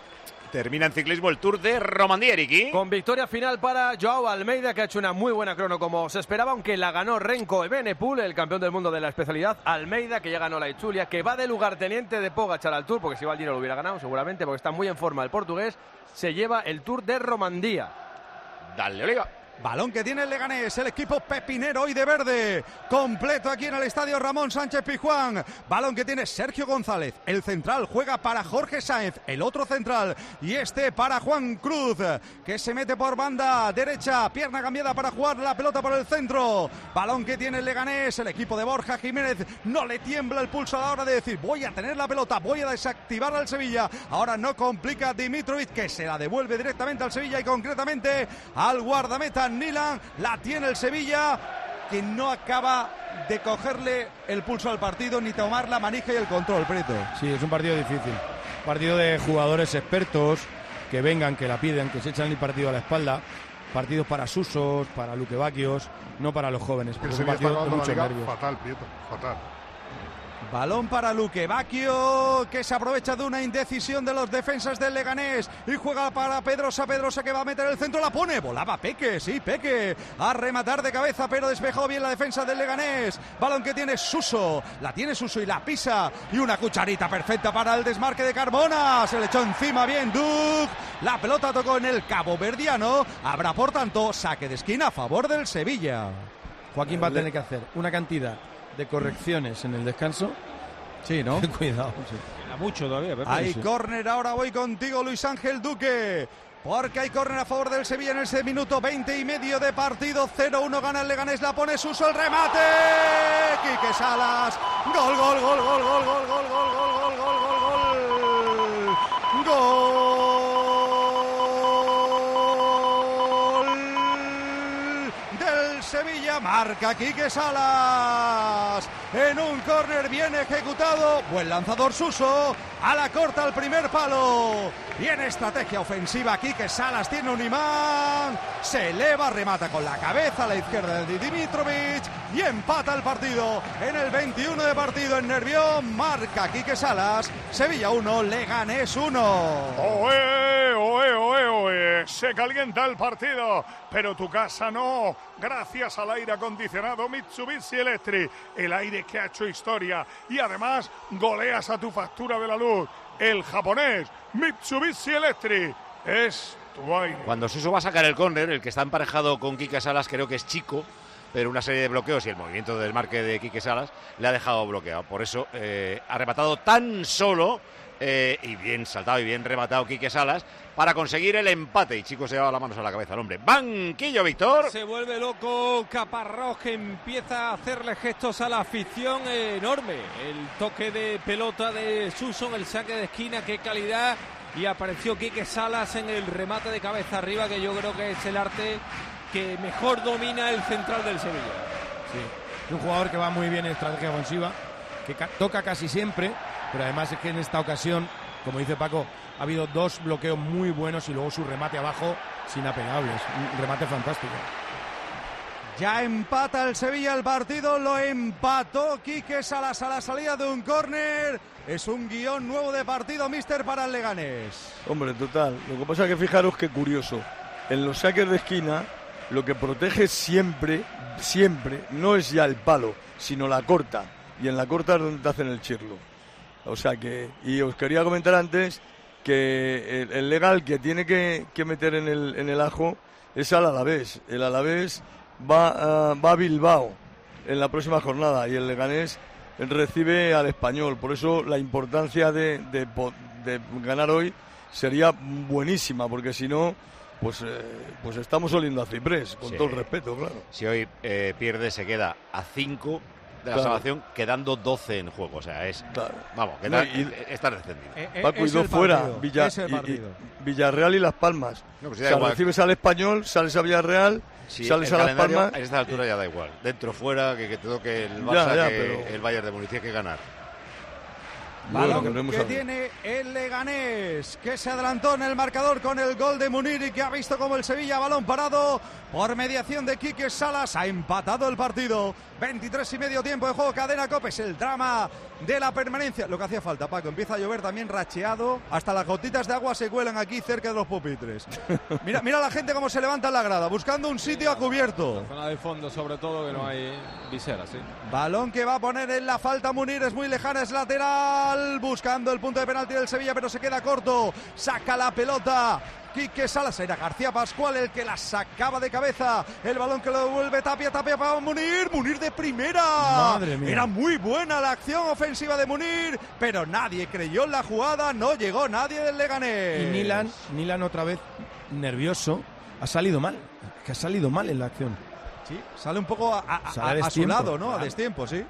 Termina en ciclismo el Tour de Romandía, Eriki. Con victoria final para Joao Almeida, que ha hecho una muy buena crono como se esperaba, aunque la ganó Renko Evenepoel, el campeón del mundo de la especialidad. Almeida, que ya ganó la Itzulia, que va de lugarteniente de Pogačar al Tour, porque si va al Giro lo hubiera ganado seguramente, porque está muy en forma el portugués. Se lleva el Tour de Romandía. Dale, Oliva. Balón que tiene el Leganés, el equipo pepinero y de verde, completo aquí en el estadio Ramón Sánchez Pizjuán. Balón que tiene Sergio González, el central juega para Jorge Sáenz, el otro central, y este para Juan Cruz, que se mete por banda derecha, pierna cambiada para jugar la pelota por el centro. Balón que tiene el Leganés, el equipo de Borja Jiménez, no le tiembla el pulso a la hora de decir voy a tener la pelota, voy a desactivar al Sevilla. Ahora no complica Dimitrovic, que se la devuelve directamente al Sevilla y concretamente al guardameta Nilan. La tiene el Sevilla, que no acaba de cogerle el pulso al partido ni tomar la manija y el control, Prieto. Sí, es un partido difícil. Partido de jugadores expertos que vengan, que la piden, que se echan el partido a la espalda. Partidos para Susos, para Luquevaquios, no para los jóvenes. Pero es un partido de muchos nervios. Fatal, Prieto, fatal. Balón para Luquevaquio, que se aprovecha de una indecisión de los defensas del Leganés y juega para Pedrosa. Pedrosa que va a meter el centro, la pone, volaba Peque, sí, Peque, a rematar de cabeza, pero despejó bien la defensa del Leganés. Balón que tiene Suso, la tiene Suso y la pisa, y una cucharita perfecta para el desmarque de Carmona. Se le echó encima bien Duc, la pelota tocó en el caboverdiano. Habrá por tanto saque de esquina a favor del Sevilla. Joaquín va a tener que hacer una cantidad de correcciones en el descanso. Sí, ¿no? Cuidado. Sí. Queda mucho todavía. Pepe, Hay sí. córner, ahora voy contigo, Luis Ángel Duque. Porque hay córner a favor del Sevilla en ese minuto veinte y medio de partido. cero uno gana el Leganés, la pone Suso, el remate. Quique Salas. Gol, gol, gol, gol, gol, gol, gol, gol, gol, gol, gol, gol. Gol del Sevilla, marca Quique Salas. En un córner bien ejecutado, buen lanzador Suso, a la corta al primer palo. Bien estrategia ofensiva, Quique Salas tiene un imán, se eleva, remata con la cabeza a la izquierda de Dimitrovic y empata el partido. En el veintiuno de partido en Nervión, marca Quique Salas, Sevilla uno, Leganés uno. ¡Oe, oe, oe, oe! Se calienta el partido, pero tu casa no, gracias al aire acondicionado Mitsubishi Electric, el aire que ha hecho historia, y además goleas a tu factura de la luz. El japonés Mitsubishi Electric es tu aire. Cuando Suso va a sacar el córner, el que está emparejado con Quique Salas creo que es Chico, pero una serie de bloqueos y el movimiento del marque de Quique Salas le ha dejado bloqueado. Por eso eh, ha rematado tan solo eh, y bien saltado y bien rematado Quique Salas para conseguir el empate. Y Chico se lleva las manos a la cabeza al hombre. Banquillo, Víctor. Se vuelve loco Caparrós, que empieza a hacerle gestos a la afición enorme. El toque de pelota de Suso en el saque de esquina, qué calidad. Y apareció Quique Salas en el remate de cabeza arriba, que yo creo que es el arte que mejor domina el central del Sevilla. Sí, un jugador que va muy bien en estrategia ofensiva, que ca- toca casi siempre, pero además es que en esta ocasión, como dice Paco, ha habido dos bloqueos muy buenos y luego su remate abajo sin apegables. Un remate fantástico. Ya empata el Sevilla el partido, lo empató Quique Salas a la salida de un córner. Es un guión nuevo de partido, míster, para el Leganés. Hombre, total. Lo que pasa es que fijaros qué curioso. En los saques de esquina, lo que protege siempre, siempre, no es ya el palo, sino la corta. Y en la corta es donde te hacen el chirlo. O sea que, y os quería comentar antes que el, el legal que tiene que, que meter en el, en el ajo es al Alavés. El Alavés va, uh, va a Bilbao en la próxima jornada y el Leganés recibe al Español. Por eso la importancia de, de, de ganar hoy sería buenísima, porque si no, pues, eh, pues estamos oliendo a ciprés, con Sí. todo el respeto, claro. Si hoy eh, pierde, se queda a cinco de la Claro. salvación, quedando doce en juego. O sea, es. Claro. Vamos, que No, da- y- está descendido. Eh, Paco, y dos fuera, Villa, y- y Villarreal y Las Palmas. No, pues o da sea, igual. recibes al Español, sales a Villarreal, Sí, sales el a Las calendario Palmas. a esta altura ya da igual. Dentro, fuera, que, que te toque el Ya, Barça, ya, que pero- el Bayern de Múnich, hay que ganar. Balón Bueno, que, que tiene el Leganés, que se adelantó en el marcador con el gol de Munir y que ha visto como el Sevilla, balón parado por mediación de Quique Salas, ha empatado el partido. veintitrés y medio tiempo de juego, Cadena Cope, es el drama de la permanencia. Lo que hacía falta, Paco, empieza a llover también racheado, hasta las gotitas de agua se cuelan aquí cerca de los pupitres. Mira, mira la gente cómo se levanta en la grada, buscando un sitio a cubierto. La zona de fondo, sobre todo, que no hay visera, sí. Balón que va a poner en la falta Munir, es muy lejana, es lateral, buscando el punto de penalti del Sevilla, pero se queda corto, saca la pelota Quique Salas, era García Pascual el que la sacaba de cabeza, el balón que lo devuelve Tapia, Tapia para Munir, Munir de primera. Madre mía. Era muy buena la acción ofensiva de Munir, pero nadie creyó en la jugada, no llegó nadie del Leganés. Y Milan, Milan otra vez nervioso, ha salido mal, que ha salido mal en la acción. Sí, sale un poco a, a, Sale a, a su lado, ¿no? claro. A destiempo, sí.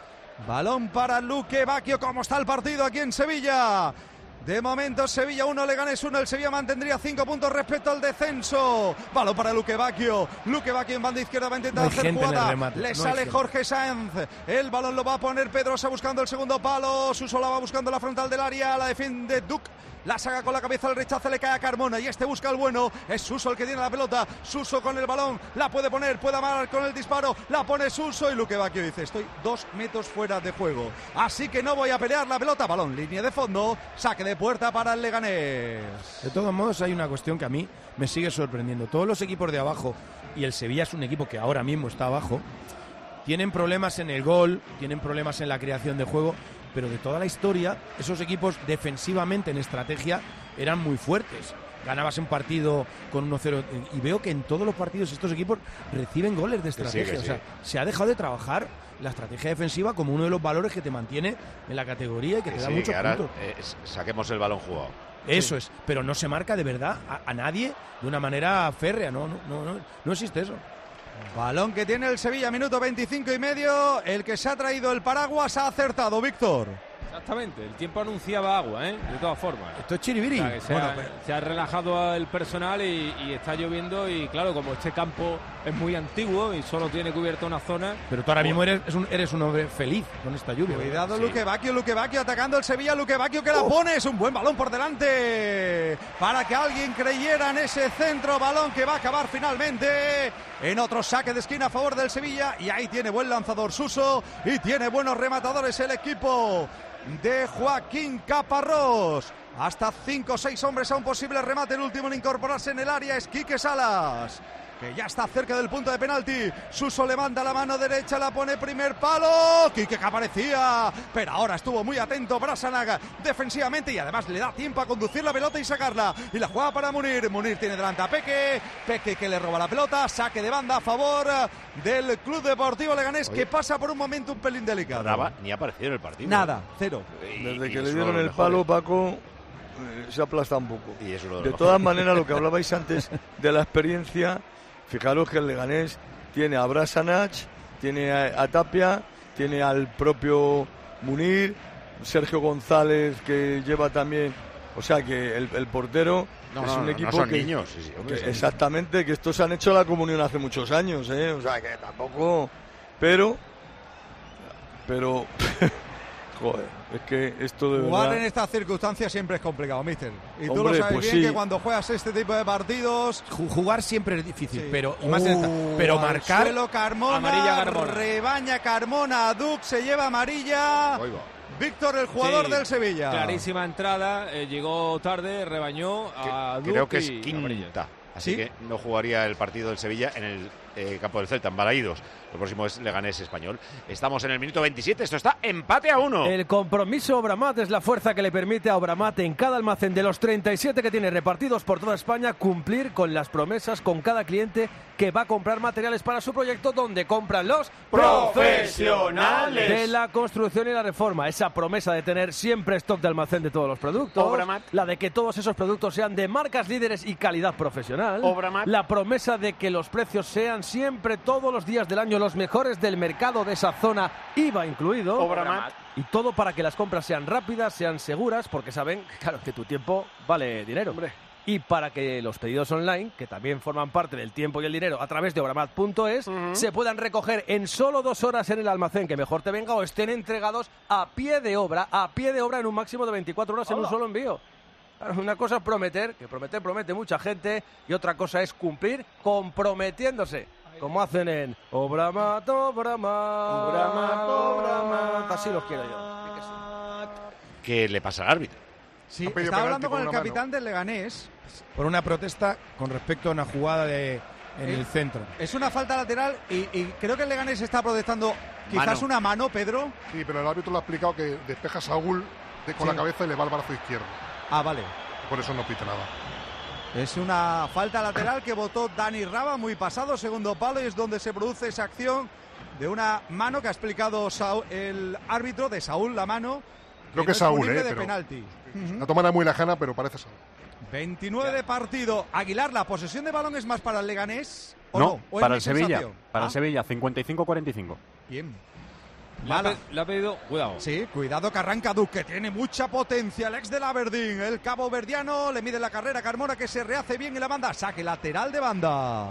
Balón para Luque Bacchio, ¿cómo está el partido aquí en Sevilla? De momento Sevilla uno, Leganés uno, el Sevilla mantendría cinco puntos respecto al descenso. Balón para Luque Bacchio, Luque Bacchio en banda izquierda va a intentar No hay hacer gente en el jugada, remate, le no sale hay gente. Jorge Sáenz, el balón lo va a poner Pedrosa buscando el segundo palo, Suso la va buscando la frontal del área, la defiende Duc. La saca con la cabeza, el rechazo le cae a Carmona y este busca el bueno, es Suso el que tiene la pelota, Suso con el balón, la puede poner, puede amar con el disparo, la pone Suso y Luque Bacchio dice, estoy dos metros fuera de juego, así que no voy a pelear la pelota, balón, línea de fondo, saque de puerta para el Leganés. De todos modos, hay una cuestión que a mí me sigue sorprendiendo. Todos los equipos de abajo, y el Sevilla es un equipo que ahora mismo está abajo, tienen problemas en el gol, tienen problemas en la creación de juego, pero de toda la historia, esos equipos defensivamente en estrategia eran muy fuertes. Ganabas un partido con uno cero y veo que en todos los partidos estos equipos reciben goles de estrategia. Sí, que sí. O sea, se ha dejado de trabajar la estrategia defensiva como uno de los valores que te mantiene en la categoría y que te Sí, da sí, muchos que ahora, puntos. eh, saquemos el balón jugado. Eso es, pero no se marca de verdad a, a nadie de una manera férrea, no, no, no, no, no existe eso. Balón que tiene el Sevilla, minuto veinticinco y medio, el que se ha traído el paraguas ha acertado, Víctor. Exactamente, el tiempo anunciaba agua, ¿eh? De todas formas. Esto es chiribiri. O sea, que se, Bueno, ha, pero- se ha relajado el personal y, y está lloviendo y claro, como este campo es muy antiguo y solo tiene cubierta una zona. Pero tú ahora mismo eres, es un, eres un hombre feliz con esta lluvia. Cuidado, Sí. Luque Bacchio, Luque Bacchio atacando el Sevilla, Luque Bacchio que la pone, es un buen balón por delante para que alguien creyera en ese centro, balón que va a acabar finalmente en otro saque de esquina a favor del Sevilla y ahí tiene buen lanzador Suso y tiene buenos rematadores el equipo de Joaquín Caparrós. Hasta cinco o seis hombres a un posible remate, el último en incorporarse en el área es Quique Salas, que ya está cerca del punto de penalti. Suso levanta la mano derecha, la pone primer palo. Quique que aparecía, pero ahora estuvo muy atento Brasanaga defensivamente y además le da tiempo a conducir la pelota y sacarla. Y la juega para Munir. Munir tiene delante a Peque. Peque que le roba la pelota. Saque de banda a favor del Club Deportivo Leganés. Oye. Que pasa por un momento un pelín delicado. Nada, ni ha aparecido en el partido. Nada, cero. Y- Desde y que es le uno dieron de el los palo, mejores. Paco, eh, se aplasta un poco. Y es uno de De los todas mejores. maneras, lo que hablabais antes de la experiencia, fijaros que el Leganés tiene a Brasanac, tiene a, a Tapia, tiene al propio Munir, Sergio González que lleva también, o sea que el, el portero No, es no, un no, no equipo son que, niños, sí, sí, hombre, que sí. exactamente, que estos han hecho la comunión hace muchos años, ¿eh? O sea que tampoco, pero, pero, joder, es que esto de Jugar verdad. en estas circunstancias siempre es complicado, mister. Y tú Hombre, lo sabes pues bien sí. que cuando juegas este tipo de partidos... Jugar siempre es difícil, Sí. pero, y más en esta- Uh, pero al marcar... suelo Carmona, Amarilla Carmona. rebaña Carmona, Duc se lleva amarilla. Ahí va. Víctor, el jugador Sí, del Sevilla. Clarísima entrada, eh, llegó tarde, rebañó a Duque Creo que es y amarilla. quinta. Así ¿Sí? que no jugaría el partido del Sevilla en el eh, campo del Celta, en Balaídos. Lo próximo es Leganés Español. Estamos en el minuto veintisiete, esto está empate a uno. El compromiso Obramat es la fuerza que le permite a Obramat en cada almacén de los treinta y siete que tiene repartidos por toda España cumplir con las promesas con cada cliente que va a comprar materiales para su proyecto, donde compran los Profesionales. de la construcción y la reforma. Esa promesa de tener siempre stock de almacén de todos los productos, Obramat. la de que todos esos productos sean de marcas líderes y calidad profesional, Obramat. la promesa de que los precios sean siempre todos los días del año los mejores del mercado de esa zona, I V A incluido. Obramat. Y todo para que las compras sean rápidas, sean seguras, porque saben, claro, que tu tiempo vale dinero. Hombre. Y para que los pedidos online, que también forman parte del tiempo y el dinero a través de obramat punto es, uh-huh. se puedan recoger en solo dos horas en el almacén que mejor te venga o estén entregados a pie de obra, a pie de obra en un máximo de veinticuatro horas. Hola. En un solo envío. Una cosa es prometer, que prometer promete mucha gente, y otra cosa es cumplir comprometiéndose, como hacen en Obramat, Obramat, Obramat, Obramat. Así los quiero yo. ¿Qué le pasa al árbitro? Sí, está hablando con el capitán mano. del Leganés. Por una protesta con respecto a una jugada de, en el, el centro. Es una falta lateral y, y creo que el Leganés está protestando quizás mano. una mano, Pedro. Sí, pero el árbitro le ha explicado que despeja a Saúl de, con sí. la cabeza y le va al brazo izquierdo. Ah, vale. Por eso no pita nada. Es una falta lateral que votó Dani Raba, muy pasado, segundo palo, y es donde se produce esa acción de una mano que ha explicado Saúl, el árbitro de Saúl, la mano. Creo que, que es Saúl, eh, de pero penalti. La toma era muy lejana, pero parece Saúl. veintinueve de partido. Aguilar, ¿la posesión de balón es más para el Leganés o no? no? ¿O para el Sevilla. sensación? Para ¿Ah? el Sevilla, cincuenta y cinco cuarenta y cinco. Bien. Le ha, le ha pedido, cuidado. Sí, cuidado que arranca Duque, que tiene mucha potencia. El ex del Aberdeen, el cabo verdiano, le mide la carrera a Carmona, que se rehace bien en la banda. Saque lateral de banda.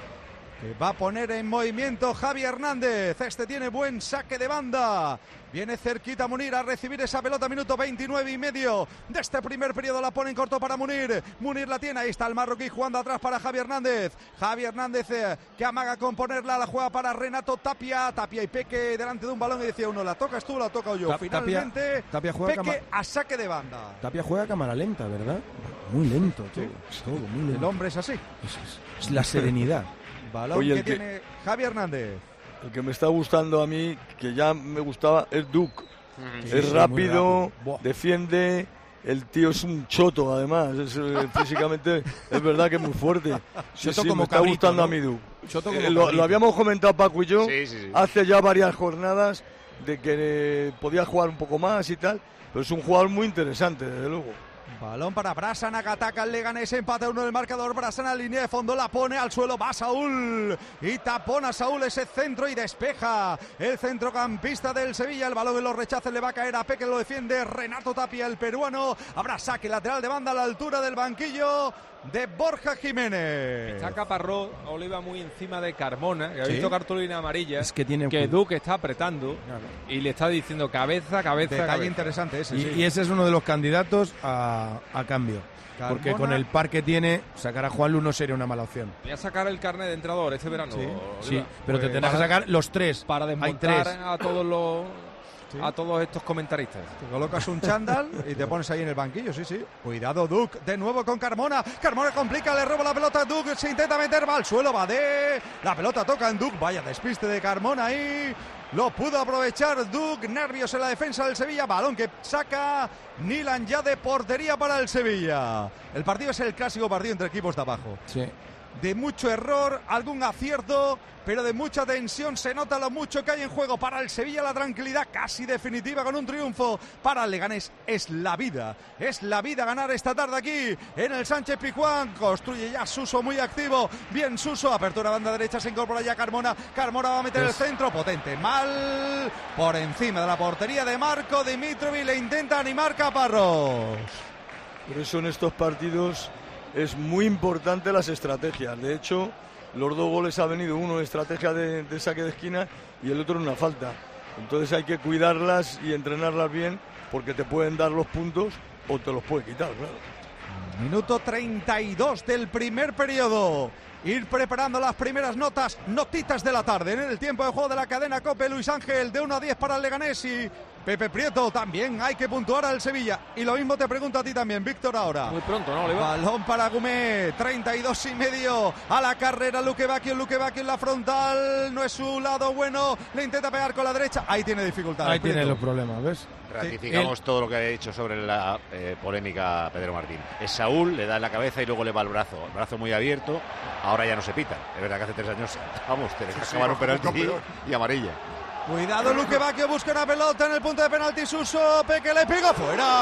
Que va a poner en movimiento Javi Hernández. Este tiene buen saque de banda. Viene cerquita Munir a recibir esa pelota, minuto veintinueve y medio de este primer periodo. La pone en corto para Munir. Munir la tiene, ahí está el marroquí jugando atrás para Javi Hernández. Javi Hernández eh, que amaga con ponerla, la juega para Renato Tapia. Tapia y Peque delante de un balón y decía uno, ¿la tocas tú o la toco yo? Ta Finalmente, Tapia, Tapia juega Peque a saque de banda. Tapia juega a cámara lenta, ¿verdad? Muy lento, todo, sí. todo muy lento. El hombre es así. Es, es, es la serenidad. Balón Oye, que, que tiene Javi Hernández. El que me está gustando a mí, que ya me gustaba, es Duke. Mm, es sí, rápido, rápido. defiende. El tío es un choto, además. Es, eh, físicamente es verdad que es muy fuerte. Sí, choto sí, como me está cabrito, gustando ¿no? a mí Duke. Choto Eh, lo, lo habíamos comentado Paco y yo sí, sí, sí. hace ya varias jornadas de que eh, podía jugar un poco más y tal. Pero es un jugador muy interesante, desde luego. Balón para Brasana, que ataca el Leganés, empata uno del marcador. Brasana, línea de fondo, la pone al suelo, va Saúl y tapona Saúl ese centro y despeja el centrocampista del Sevilla. El balón en los rechaces le va a caer a Peque, lo defiende Renato Tapia, el peruano. Habrá saque lateral de banda a la altura del banquillo de Borja Jiménez. Está Caparrós, Oliva muy encima de Carmona, que ha ¿Sí? visto cartulina amarilla. Es que tiene que Duque está apretando claro. y le está diciendo cabeza, cabeza, Detalle cabeza. interesante ese, Y, sí. y ese es uno de los candidatos a, a cambio. Carmona. Porque con el par que tiene, sacar a Juanlu no sería una mala opción. Voy a sacar el carnet de entrenador este verano. Sí, Oliva. sí, pero Pues te tendrás que sacar los tres. para Hay desmontar tres. a todos los Sí. a todos estos comentaristas. Te colocas un chándal y te pones ahí en el banquillo, sí, sí. Cuidado, Duke, de nuevo con Carmona. Carmona complica, le roba la pelota a Duke, se intenta meter, va al suelo, va de... La pelota toca en Duke, vaya despiste de Carmona ahí. Lo pudo aprovechar Duke, nervios en la defensa del Sevilla, balón que saca Nilan ya de portería para el Sevilla. El partido es el clásico partido entre equipos de abajo. Sí. De mucho error, algún acierto, pero de mucha tensión. Se nota lo mucho que hay en juego para el Sevilla. La tranquilidad casi definitiva con un triunfo para el Leganés. Es la vida, es la vida ganar esta tarde aquí en el Sánchez Pizjuán. Construye ya Suso muy activo. Bien Suso, apertura banda derecha, se incorpora ya Carmona. Carmona va a meter es... el centro, potente, mal. Por encima de la portería de Marco Dimitrovic, le intenta animar Caparrós. Por eso en estos partidos es muy importante las estrategias. De hecho, los dos goles ha venido uno en estrategia de, de saque de esquina y el otro en una falta. Entonces hay que cuidarlas y entrenarlas bien porque te pueden dar los puntos o te los puede quitar, claro. Minuto treinta y dos del primer periodo. Ir preparando las primeras notas, notitas de la tarde en el tiempo de juego de la cadena COPE. Luis Ángel, de uno a diez para el Leganés y Pepe Prieto. También hay que puntuar al Sevilla. Y lo mismo te pregunto a ti también, Víctor, ahora. Muy pronto, ¿no, Oliva? Balón para Gumé, treinta y dos y medio. A la carrera, Luque Bacchio, Luque Bacchio en la frontal. No es su lado bueno. Le intenta pegar con la derecha. Ahí tiene dificultades. Ahí Prieto. tiene los problemas, ¿ves? Ratificamos sí. todo lo que ha dicho sobre la eh, polémica Pedro Martín. Es Saúl, le da en la cabeza y luego le va el brazo. El brazo muy abierto. Ahora ya no se pita. Es verdad que hace tres años, vamos, te dejas acabar un penalti y amarilla. Cuidado, Luque Bacchio busca una pelota en el punto de penalti. Suso, Peque le pega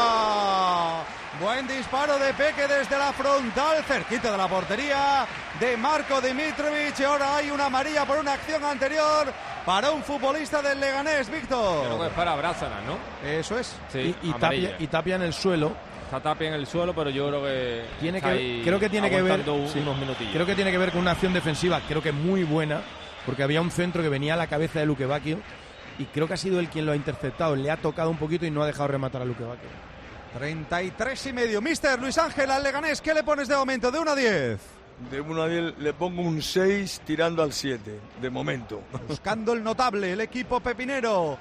fuera. Buen disparo de Peque desde la frontal, cerquita de la portería de Marco Dimitrovic. Y ahora hay una amarilla por una acción anterior para un futbolista del Leganés, Víctor. Creo que es para Brásana, ¿no? Eso es. Sí, y, y, Tapia, y Tapia en el suelo Está Tapia en el suelo, pero yo creo que tiene está que ahí creo que tiene que ver aguantando un- sí, unos minutillos. creo que tiene que ver con una acción defensiva, creo que muy buena, porque había un centro que venía a la cabeza de Luque Bacchio y creo que ha sido él quien lo ha interceptado, le ha tocado un poquito y no ha dejado rematar a Luque Bacchio. treinta y tres y medio. Mister Luis Ángel al Leganés, ¿qué le pones de momento? De uno a diez. De uno a diez le pongo un seis tirando al siete, de momento. Buscando el notable, el equipo pepinero.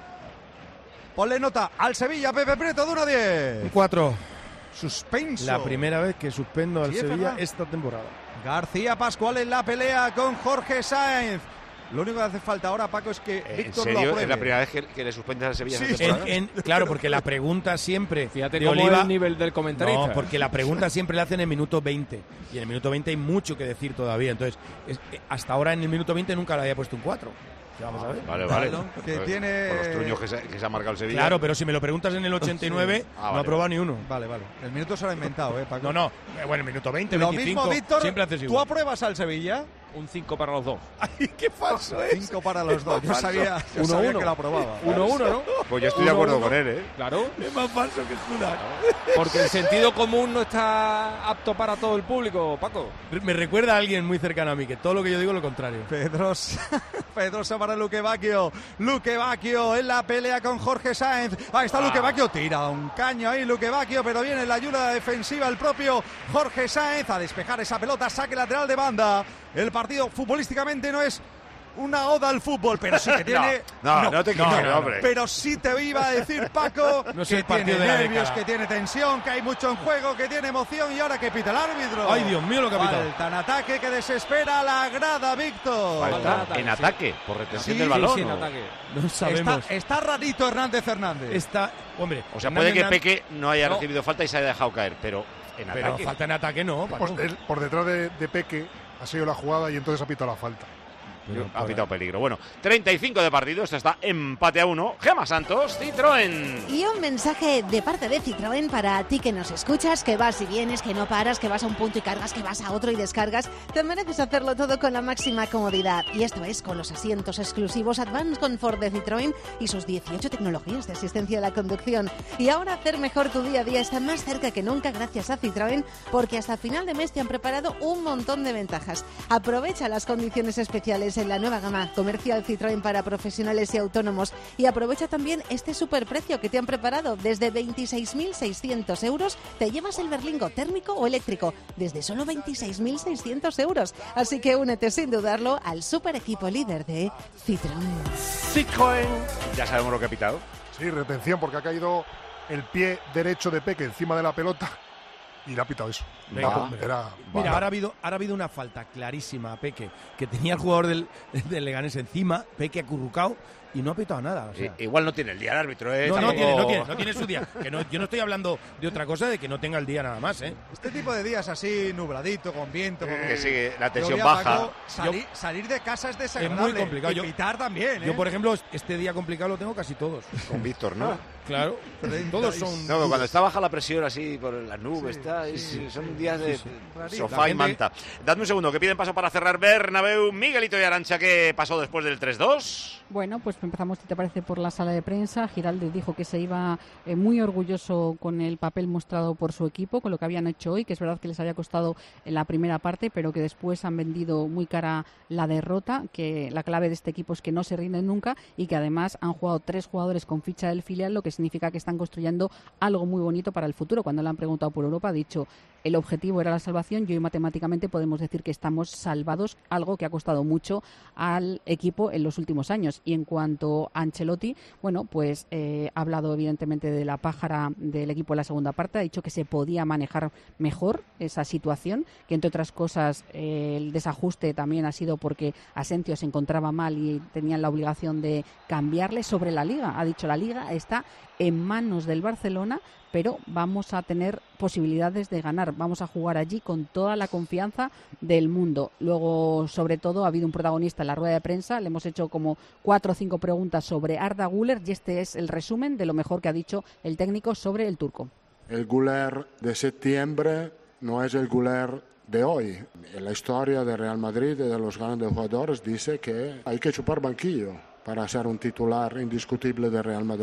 Ponle nota al Sevilla, Pepe Prieto, de uno a diez. Un cuatro. Suspenso. La primera vez que suspendo al Sí, es Sevilla verdad. esta temporada. García Pascual en la pelea con Jorge Sáenz. Lo único que hace falta ahora, Paco, es que ¿En Víctor lo serio? apruebe. ¿Es la primera vez que, que le suspendes al Sevilla Sí, esta sí. temporada? En- en- claro, porque la pregunta siempre Fíjate de cómo Oliva, es el nivel del comentarista. No, porque la pregunta siempre la hacen en el minuto veinte. Y en el minuto veinte hay mucho que decir todavía. Entonces, es- eh, hasta ahora en el minuto veinte nunca le había puesto un cuatro. Que vamos a ver. Vale, vale. Claro, que Pues, tiene- Por los truños que se, que se ha marcado el Sevilla. Claro, pero si me lo preguntas en el ochenta y nueve, Sí. Ah, no ha vale, probado vale. ni uno. Vale, vale. El minuto se lo ha inventado, ¿eh, Paco? No, no. Eh, Bueno, el minuto veinte, Lo veinticinco. mismo, Víctor, siempre haces ¿tú igual. apruebas al Sevilla? Un cinco para los dos. ¡Ay, qué falso es! Cinco para los dos. Yo falso. sabía, yo Uno, sabía uno. que lo aprobaba. uno uno, ¿no? Pues yo estoy de Uno, acuerdo uno. con él, ¿eh? Claro, Es más falso que Zidane. porque el sentido común no está apto para todo el público, Paco. Me recuerda a alguien muy cercano a mí, que todo lo que yo digo es lo contrario. Pedrosa, Pedrosa para Luque Bacchio. Luque Bacchio en la pelea con Jorge Sáenz. Ahí está Luque Bacchio. Tira un caño ahí Luque Bacchio, pero viene la ayuda defensiva el propio Jorge Sáenz a despejar esa pelota. Saque lateral de banda. El partido futbolísticamente no es una oda al fútbol, pero sí que tiene... No, no, no te quites, no, hombre. Pero sí te iba a decir, Paco, No es que el partido tiene de la nervios, década. que tiene tensión, que hay mucho en juego, que tiene emoción y ahora que pita el árbitro. Ay, Dios mío, lo que ha pitado. Falta en ataque que desespera a la grada, Víctor. Falta ataque, en sí. ataque, por retención Sí, del sí, balón. Sí, en ¿o? ataque. No sabemos. Está, está rarito Hernández Hernández. Está, hombre, O sea, Hernández puede que Hernández- Peque no haya No. recibido falta y se haya dejado caer, pero en Pero ataque. falta en ataque no, Paco. Por, el- por detrás de, de Peque ha sido la jugada y entonces ha pitado la falta. Pero Ha por pitado peligro. Bueno, treinta y cinco de partido, esto está empate a uno. Gema Santos, Citroën. Y un mensaje de parte de Citroën para ti que nos escuchas, que vas y vienes, que no paras, que vas a un punto y cargas, que vas a otro y descargas. Te mereces hacerlo todo con la máxima comodidad. Y esto es con los asientos exclusivos Advanced Comfort de Citroën y sus dieciocho tecnologías de asistencia a la conducción. Y ahora hacer mejor tu día a día está más cerca que nunca gracias a Citroën, porque hasta final de mes te han preparado un montón de ventajas. Aprovecha las condiciones especiales en la nueva gama comercial Citroën para profesionales y autónomos y aprovecha también este superprecio que te han preparado. Desde veintiséis mil seiscientos euros te llevas el berlingo térmico o eléctrico desde solo veintiséis mil seiscientos euros. Así que únete sin dudarlo al super equipo líder de Citroën. Citroën. Ya sabemos lo que ha pitado. Sí, retención porque ha caído el pie derecho de Peque encima de la pelota y le ha pitado eso. Venga, Va, hombre. era- Mira, va. ahora ha habido, ahora ha habido una falta clarísima a Peque, que tenía el jugador del, del Leganés encima, Peque acurrucado, y no ha pitado nada. O sea. I- Igual no tiene el día el árbitro, ¿eh? No, no Tampoco- tiene, no tiene, no tiene su día. Que no, yo no estoy hablando de otra cosa, de que no tenga el día nada más, ¿eh? Este tipo de días así, nubladito, con viento, con... Que sí, la tensión Yo, baja. Paco, salir, salir de casa es desagradable. Es muy complicado. Y Yo- pitar también, ¿eh? Yo, por ejemplo, este día complicado lo tengo casi todos. Con Víctor, ¿no? Claro, todos son... No, pero cuando está baja la presión así por las nubes, está, es- son días de Sí, sí. sofá La y gente- manta. Dadme un segundo, que piden paso para cerrar Bernabéu. Miguelito y Arantxa, ¿qué pasó después del tres dos? Bueno, pues empezamos, si te parece, por la sala de prensa. Giraldez dijo que se iba eh, muy orgulloso con el papel mostrado por su equipo, con lo que habían hecho hoy, que es verdad que les había costado en la primera parte, pero que después han vendido muy cara la derrota, que la clave de este equipo es que no se rinden nunca y que además han jugado tres jugadores con ficha del filial, lo que significa que están construyendo algo muy bonito para el futuro. Cuando le han preguntado por Europa, ha dicho el objetivo era la salvación y hoy matemáticamente podemos decir que estamos salvados, algo que ha costado mucho al equipo en los últimos años. Y en cuanto a Ancelotti, bueno, pues eh, ha hablado evidentemente de la pájara del equipo en la segunda parte, ha dicho que se podía manejar mejor esa situación, que entre otras cosas eh, el desajuste también ha sido porque Asensio se encontraba mal y tenían la obligación de cambiarle. Sobre la Liga, ha dicho la Liga está en manos del Barcelona, pero vamos a tener posibilidades de ganar, vamos a jugar allí con toda la confianza del mundo. Luego, sobre todo, ha habido un protagonista en la rueda de prensa, le hemos hecho como cuatro o cinco preguntas sobre Arda Güler y este es el resumen de lo mejor que ha dicho el técnico sobre el turco. El Güler de septiembre no es el Güler de hoy. En la historia de Real Madrid y de los grandes jugadores dice que hay que chupar banquillo para ser un titular indiscutible de Real Madrid.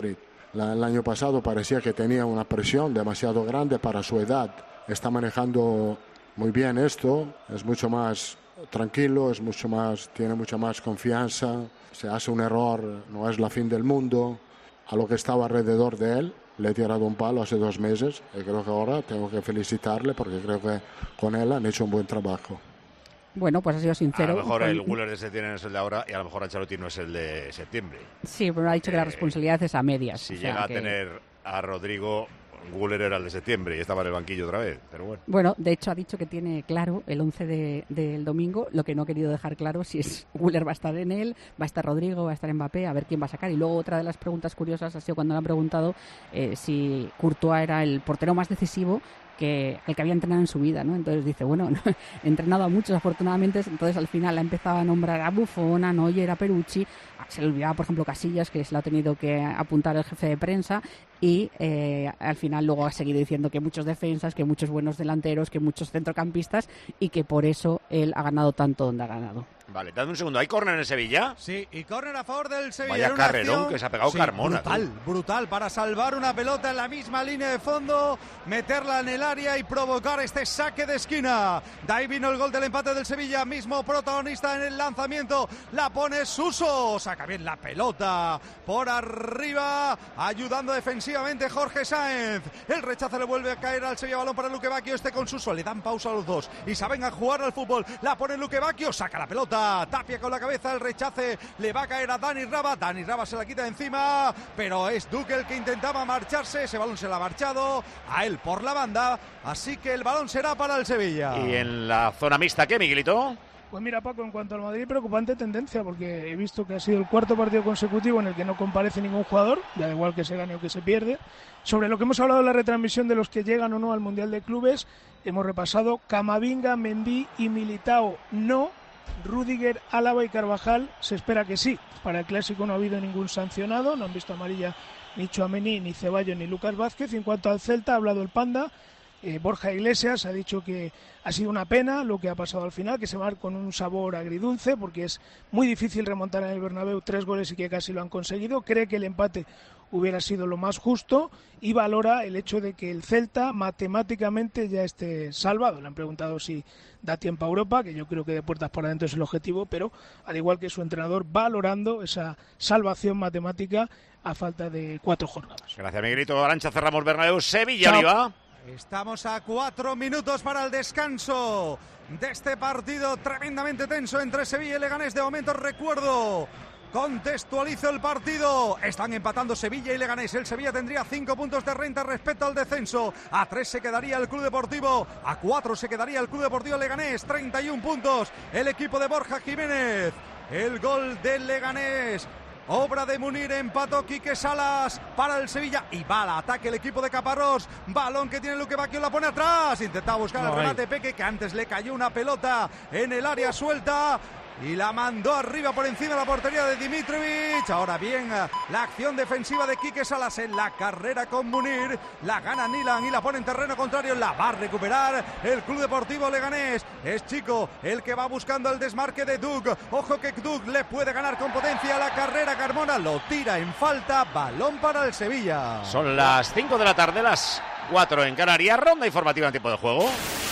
La, el año pasado parecía que tenía una presión demasiado grande para su edad. Está manejando muy bien esto, es mucho más tranquilo, es mucho más, tiene mucha más confianza. Se hace un error, no es la fin del mundo. A lo que estaba alrededor de él, le he tirado un palo hace dos meses y creo que ahora tengo que felicitarle porque creo que con él han hecho un buen trabajo. Bueno, pues ha sido sincero. A lo mejor con... el Güler de septiembre no es el de ahora y a lo mejor Ancelotti no es el de septiembre. Sí, pero ha dicho eh, que la responsabilidad es a medias. Si o sea, llega que... a tener a Rodrigo, Güler era el de septiembre y estaba en el banquillo otra vez, pero bueno. Bueno, de hecho ha dicho que tiene claro el once de, del domingo, lo que no ha querido dejar claro si es Güler va a estar en él, va a estar Rodrigo, va a estar Mbappé, a ver quién va a sacar. Y luego otra de las preguntas curiosas ha sido cuando le han preguntado eh, si Courtois era el portero más decisivo que el que había entrenado en su vida, ¿no? Entonces dice, bueno, no, he entrenado a muchos afortunadamente, entonces al final ha empezado a nombrar a Buffon, a Neuer, a Peruzzi, se le olvidaba por ejemplo Casillas, que se lo ha tenido que apuntar el jefe de prensa, y eh, al final luego ha seguido diciendo que muchos defensas, que muchos buenos delanteros, que muchos centrocampistas, y que por eso él ha ganado tanto donde ha ganado. Vale, dame un segundo. ¿Hay córner en Sevilla? Sí, y córner a favor del Sevilla. Vaya carrerón acción... que se ha pegado sí, Carmona. Brutal, tú. brutal, para salvar una pelota en la misma línea de fondo, meterla en el área y provocar este saque de esquina. De ahí vino el gol del empate del Sevilla, mismo protagonista en el lanzamiento. La pone Suso, saca bien la pelota por arriba, ayudando defensivamente Jorge Sáenz. El rechazo le vuelve a caer al Sevilla, balón para Luque Bacchio, este con Suso. Le dan pausa a los dos y saben a jugar al fútbol. La pone Luque Bacchio, saca la pelota. Tapia con la cabeza, el rechace le va a caer a Dani Raba. Dani Raba se la quita de encima, pero es Duque el que intentaba marcharse. Ese balón se le ha marchado a él por la banda, así que el balón será para el Sevilla. Y en la zona mixta, ¿qué, Miguelito? Pues mira, Paco, en cuanto al Madrid, preocupante tendencia, porque he visto que ha sido el cuarto partido consecutivo en el que no comparece ningún jugador, da igual que se gane o que se pierde. Sobre lo que hemos hablado en la retransmisión de los que llegan o no al Mundial de Clubes, hemos repasado Camavinga, Mendy y Militao no. Rüdiger, Álava y Carvajal se espera que sí. Para el Clásico no ha habido ningún sancionado, no han visto amarilla ni Tchouaméni, ni Ceballos, ni Lucas Vázquez. En cuanto al Celta, ha hablado el Panda. Eh, Borja Iglesias ha dicho que ha sido una pena lo que ha pasado al final, que se va con un sabor agridulce, porque es muy difícil remontar en el Bernabéu tres goles y que casi lo han conseguido. Cree que el empate hubiera sido lo más justo y valora el hecho de que el Celta matemáticamente ya esté salvado. Le han preguntado si da tiempo a Europa, que yo creo que de puertas para adentro es el objetivo, pero al igual que su entrenador, valorando esa salvación matemática a falta de cuatro jornadas. Gracias, Miguelito. Arancha, cerramos Bernabéu, Sevilla, Oliva. Estamos a cuatro minutos para el descanso de este partido tremendamente tenso entre Sevilla y Leganés. De momento, recuerdo, contextualizo el partido. Están empatando Sevilla y Leganés. El Sevilla tendría cinco puntos de renta respecto al descenso. A tres se quedaría el Club Deportivo. A cuatro se quedaría el Club Deportivo Leganés. treinta y un puntos. El equipo de Borja Jiménez. El gol del Leganés. Obra de Munir, empató Quique Salas para el Sevilla y va al ataque el equipo de Caparrós. Balón que tiene Luque Bacchio, la pone atrás. Intentaba buscar no, el remate hay. Peque, que antes le cayó una pelota en el área suelta y la mandó arriba por encima de la portería de Dimitrovic. Ahora bien, la acción defensiva de Quique Salas en la carrera con Munir. La gana Nilan y la pone en terreno contrario. La va a recuperar el Club Deportivo Leganés. Es Chico el que va buscando el desmarque de Duk. Ojo que Duk le puede ganar con potencia la carrera. Carmona lo tira en falta. Balón para el Sevilla. Son las cinco de la tarde, las cuatro en Canarias. Ronda informativa en tiempo de juego.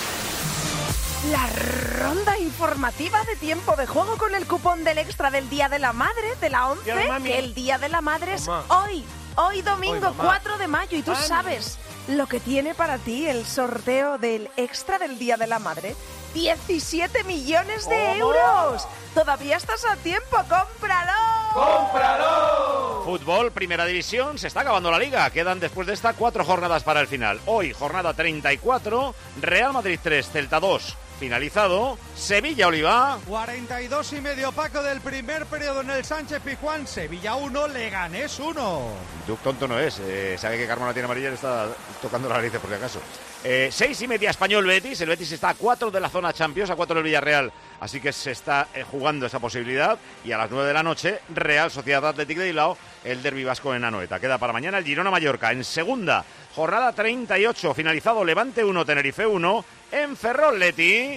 La ronda informativa de tiempo de juego con el cupón del extra del Día de la Madre, de la once, que el Día de la Madre es hoy, hoy domingo hoy, cuatro de mayo, y tú Mami. sabes lo que tiene para ti el sorteo del extra del Día de la Madre. diecisiete millones de oh, euros. Todavía estás a tiempo, cómpralo. ¡Cómpralo! Fútbol, primera división, se está acabando la liga. Quedan después de esta cuatro jornadas para el final. Hoy, jornada treinta y cuatro, Real Madrid tres, Celta dos. Finalizado, Sevilla, Oliva. cuarenta y dos y medio, Paco, del primer periodo en el Sánchez Pizjuán. Sevilla uno, Leganés uno. Duc tonto no es, eh, sabe que Carmona tiene amarilla y le está tocando la nariz por si acaso. Eh, seis y media, Español Betis. El Betis está a cuatro de la zona Champions, a cuatro del Villarreal. Así que se está eh, jugando esa posibilidad. Y a las nueve de la noche, Real Sociedad Athletic de Bilbao, el derbi vasco en Anoeta. Queda para mañana el Girona-Mallorca. En segunda, jornada treinta y ocho, finalizado, Levante uno, Tenerife uno. En Ferrol, Leti.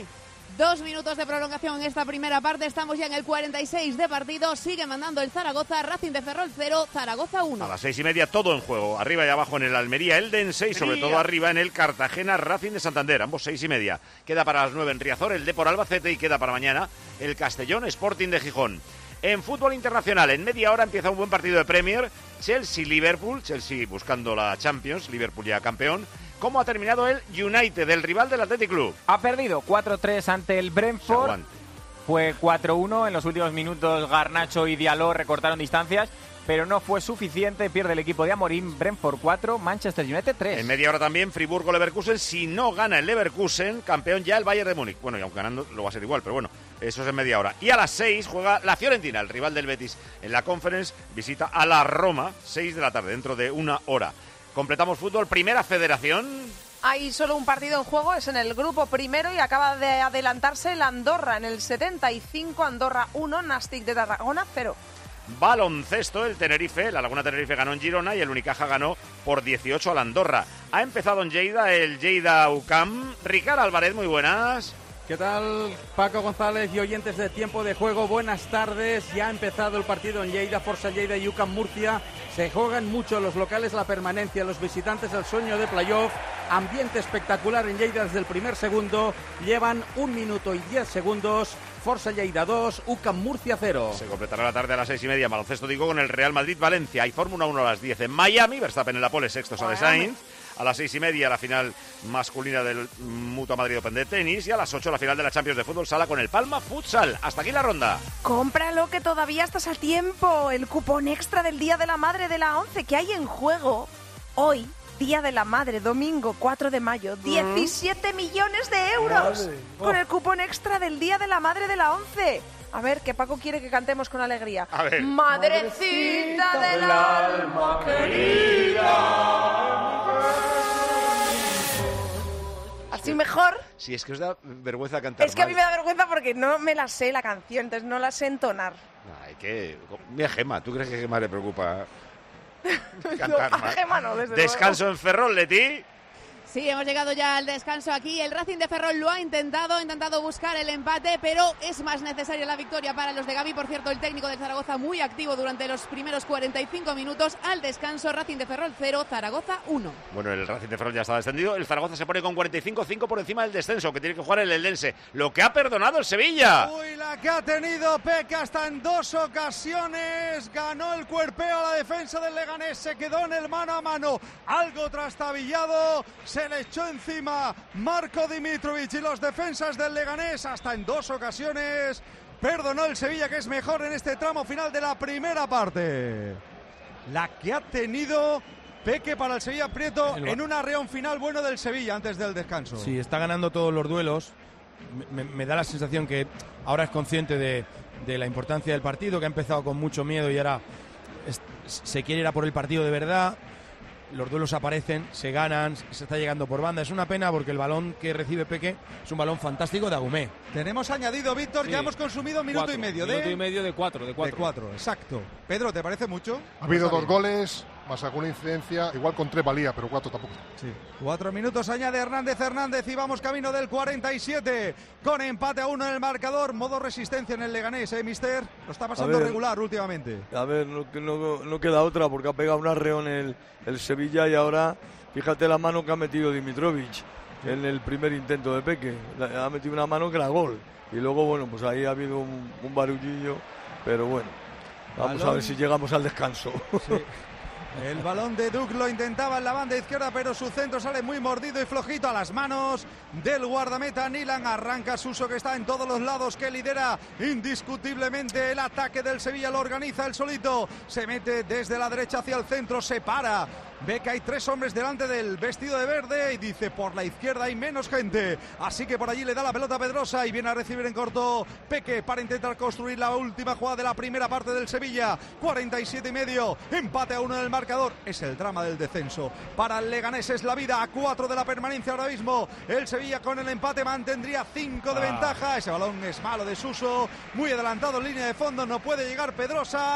Dos minutos de prolongación en esta primera parte. Estamos ya en el cuarenta y seis de partido. Sigue mandando el Zaragoza. Racing de Ferrol cero, Zaragoza uno. A las seis y media todo en juego. Arriba y abajo en el Almería Eldense y sobre todo arriba en el Cartagena Racing de Santander. Ambos seis y media. Queda para las nueve en Riazor el Depor Albacete y queda para mañana el Castellón Sporting de Gijón. En fútbol internacional, en media hora empieza un buen partido de Premier. Chelsea-Liverpool. Chelsea buscando la Champions. Liverpool ya campeón. ¿Cómo ha terminado el United, el rival del Athletic Club? Ha perdido cuatro tres ante el Brentford. Fue cuatro uno. En los últimos minutos Garnacho y Diallo recortaron distancias, pero no fue suficiente. Pierde el equipo de Amorim. Brentford cuatro, Manchester United tres. En media hora también Friburgo-Leverkusen. Si no gana el Leverkusen, campeón ya el Bayern de Múnich. Bueno, y aunque ganando lo va a ser igual, pero bueno, eso es en media hora. Y a las seis juega la Fiorentina, el rival del Betis. En la Conference visita a la Roma, seis de la tarde, dentro de una hora. Completamos fútbol, primera federación. Hay solo un partido en juego, es en el grupo primero y acaba de adelantarse el Andorra. En el setenta y cinco, Andorra uno, Nàstic de Tarragona cero. Baloncesto, el Tenerife, la Laguna Tenerife ganó en Girona y el Unicaja ganó por dieciocho al Andorra. Ha empezado en Lleida el Lleida U C A M. Ricard Álvarez, muy buenas. ¿Qué tal, Paco González y oyentes de Tiempo de Juego? Buenas tardes. Ya ha empezado el partido en Lleida, Forza Lleida y U C A M Murcia. Se juegan mucho los locales la permanencia, los visitantes el sueño de playoff. Ambiente espectacular en Lleida desde el primer segundo. Llevan un minuto y diez segundos. Forza Lleida dos, U C A M Murcia cero. Se completará la tarde a las seis y media. Baloncesto digo con el Real Madrid-Valencia. Hay Fórmula uno a las diez en Miami. Verstappen en la pole, sexto sale Sainz. A las seis y media la final masculina del Mutua Madrid Open de tenis y a las ocho la final de la Champions de fútbol sala con el Palma Futsal. Hasta aquí la ronda. Cómpralo que todavía estás a tiempo. El cupón extra del Día de la Madre de la ONCE que hay en juego hoy. Día de la Madre, domingo cuatro de mayo, diecisiete millones de euros Madre. con el cupón extra del Día de la Madre de la ONCE. A ver, que Paco quiere que cantemos con alegría. A ver. Madrecita, Madrecita del alma querida. Así mejor. Sí, es que os da vergüenza cantar. Es que mal. a mí me da vergüenza porque no me la sé la canción, entonces no la sé entonar. Ay, que... Mira, Gemma, ¿tú crees que a Gemma le preocupa cantar no, mal? a Gemma no, desde Descanso luego. en Ferrol, Leti. Sí, hemos llegado ya al descanso aquí. El Racing de Ferrol lo ha intentado, ha intentado buscar el empate, pero es más necesaria la victoria para los de Gavi. Por cierto, el técnico de Zaragoza muy activo durante los primeros cuarenta y cinco minutos. Al descanso, Racing de Ferrol cero, Zaragoza uno. Bueno, el Racing de Ferrol ya está descendido. El Zaragoza se pone con cuarenta y cinco, cinco por encima del descenso, que tiene que jugar el Eldense. Lo que ha perdonado el Sevilla. Uy, la que ha tenido Peque hasta en dos ocasiones. Ganó el cuerpeo a la defensa del Leganés. Se quedó en el mano a mano. Algo trastabillado. Se le echó encima Marco Dimitrovic y los defensas del Leganés. Hasta en dos ocasiones perdonó el Sevilla, que es mejor en este tramo final de la primera parte. La que ha tenido Peque para el Sevilla Prieto en un arreón final bueno del Sevilla antes del descanso. Sí, está ganando todos los duelos. Me, me da la sensación que ahora es consciente de, de la importancia del partido, que ha empezado con mucho miedo y ahora es, se quiere ir a por el partido de verdad. Los duelos aparecen, se ganan, se está llegando por banda. Es una pena porque el balón que recibe Peque es un balón fantástico de Agumé. Tenemos añadido, Víctor, Sí. ya hemos consumido minuto Cuatro. y medio de... Minuto y medio de cuatro, de cuatro. De cuatro, exacto. Pedro, ¿te parece mucho? Ha habido Está dos bien. goles, más alguna incidencia. Igual con tres valía, pero cuatro tampoco. Sí. Cuatro minutos añade Hernández Hernández y vamos camino del cuarenta y siete con empate a uno en el marcador. Modo resistencia en el Leganés, ¿eh, mister? Lo está pasando A ver. regular últimamente. A ver, no, no, no queda otra porque ha pegado un arreón el, el Sevilla y ahora fíjate la mano que ha metido Dimitrovic en el primer intento de Peque. La- ha metido una mano que era gol. Y luego, bueno, pues ahí ha habido un, un barullillo, pero bueno, vamos Balón. a ver si llegamos al descanso. El balón de Duke lo intentaba en la banda izquierda, pero su centro sale muy mordido y flojito a las manos del guardameta Nilan. Arranca Suso, que está en todos los lados, que lidera indiscutiblemente el ataque del Sevilla. Lo organiza el solito. Se mete desde la derecha hacia el centro, se para. Ve que hay tres hombres delante del vestido de verde y dice: por la izquierda hay menos gente. Así que por allí le da la pelota a Pedrosa y viene a recibir en corto Peque para intentar construir la última jugada de la primera parte del Sevilla. cuarenta y siete y medio, empate a uno en el marcador. Es el drama del descenso. Para el Leganés es la vida, a cuatro de la permanencia ahora mismo. El Sevilla con el empate mantendría cinco de Ah. ventaja. Ese balón es malo de Suso, muy adelantado en línea de fondo, no puede llegar Pedrosa.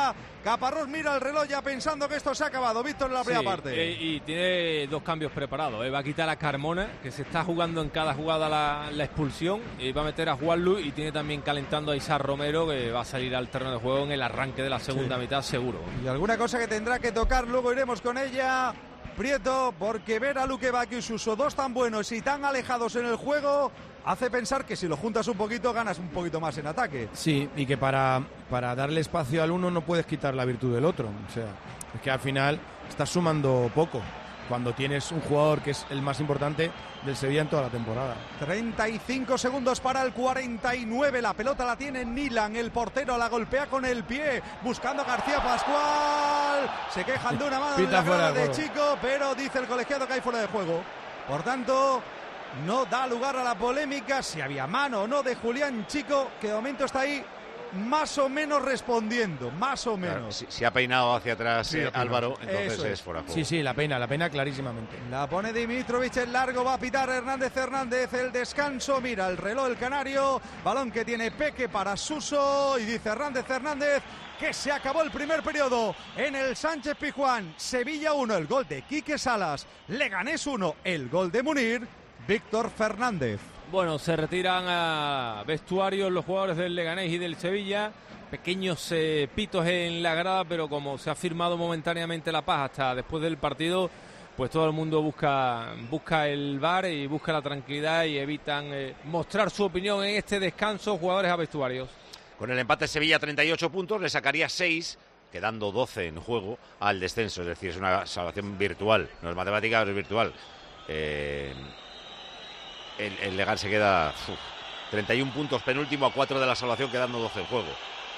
Caparrós mira el reloj ya pensando que esto se ha acabado. Víctor, en la primera sí, parte. Eh, y tiene dos cambios preparados. Eh. Va a quitar a Carmona, que se está jugando en cada jugada la, la expulsión, y va a meter a Juanlu, y tiene también calentando a Isaac Romero, que va a salir al terreno de juego en el arranque de la segunda sí. mitad, seguro. Y alguna cosa que tendrá que tocar, luego iremos con ella, Prieto, porque ver a Luque Bacchio y Suso, dos tan buenos y tan alejados en el juego, hace pensar que si lo juntas un poquito, ganas un poquito más en ataque. Sí, y que para, para darle espacio al uno no puedes quitar la virtud del otro. O sea, es que al final estás sumando poco cuando tienes un jugador que es el más importante del Sevilla en toda la temporada. treinta y cinco segundos para el cuarenta y nueve. La pelota la tiene Nilan, el portero la golpea con el pie, buscando a García Pascual. Se quejan de una mano en la cara de Chico, pero dice el colegiado que hay fuera de juego. Por tanto, no da lugar a la polémica si había mano o no de Julián Chico, que de momento está ahí más o menos respondiendo, más o menos. Claro, si, si ha peinado hacia atrás sí, eh, Álvaro, entonces es. es fuera de juego. Sí, sí, la peina, la peina clarísimamente. La pone Dimitrovic en largo, va a pitar Hernández Hernández, el descanso, mira el reloj el canario, balón que tiene Peque para Suso, y dice Hernández Hernández que se acabó el primer periodo en el Sánchez Pizjuán. Sevilla uno, el gol de Quique Salas, Leganés uno, el gol de Munir, Víctor Fernández. Bueno, se retiran a vestuarios los jugadores del Leganés y del Sevilla. Pequeños eh, pitos en la grada, pero como se ha firmado momentáneamente la paz hasta después del partido, pues todo el mundo busca, busca el V A R y busca la tranquilidad y evitan eh, mostrar su opinión en este descanso, jugadores a vestuarios. Con el empate Sevilla treinta y ocho puntos, le sacaría seis, quedando doce en juego, al descenso. Es decir, es una salvación virtual, no es matemática, es virtual. Eh... El, el Legan se queda uf, treinta y uno puntos penúltimo a cuatro de la salvación, quedando doce en juego.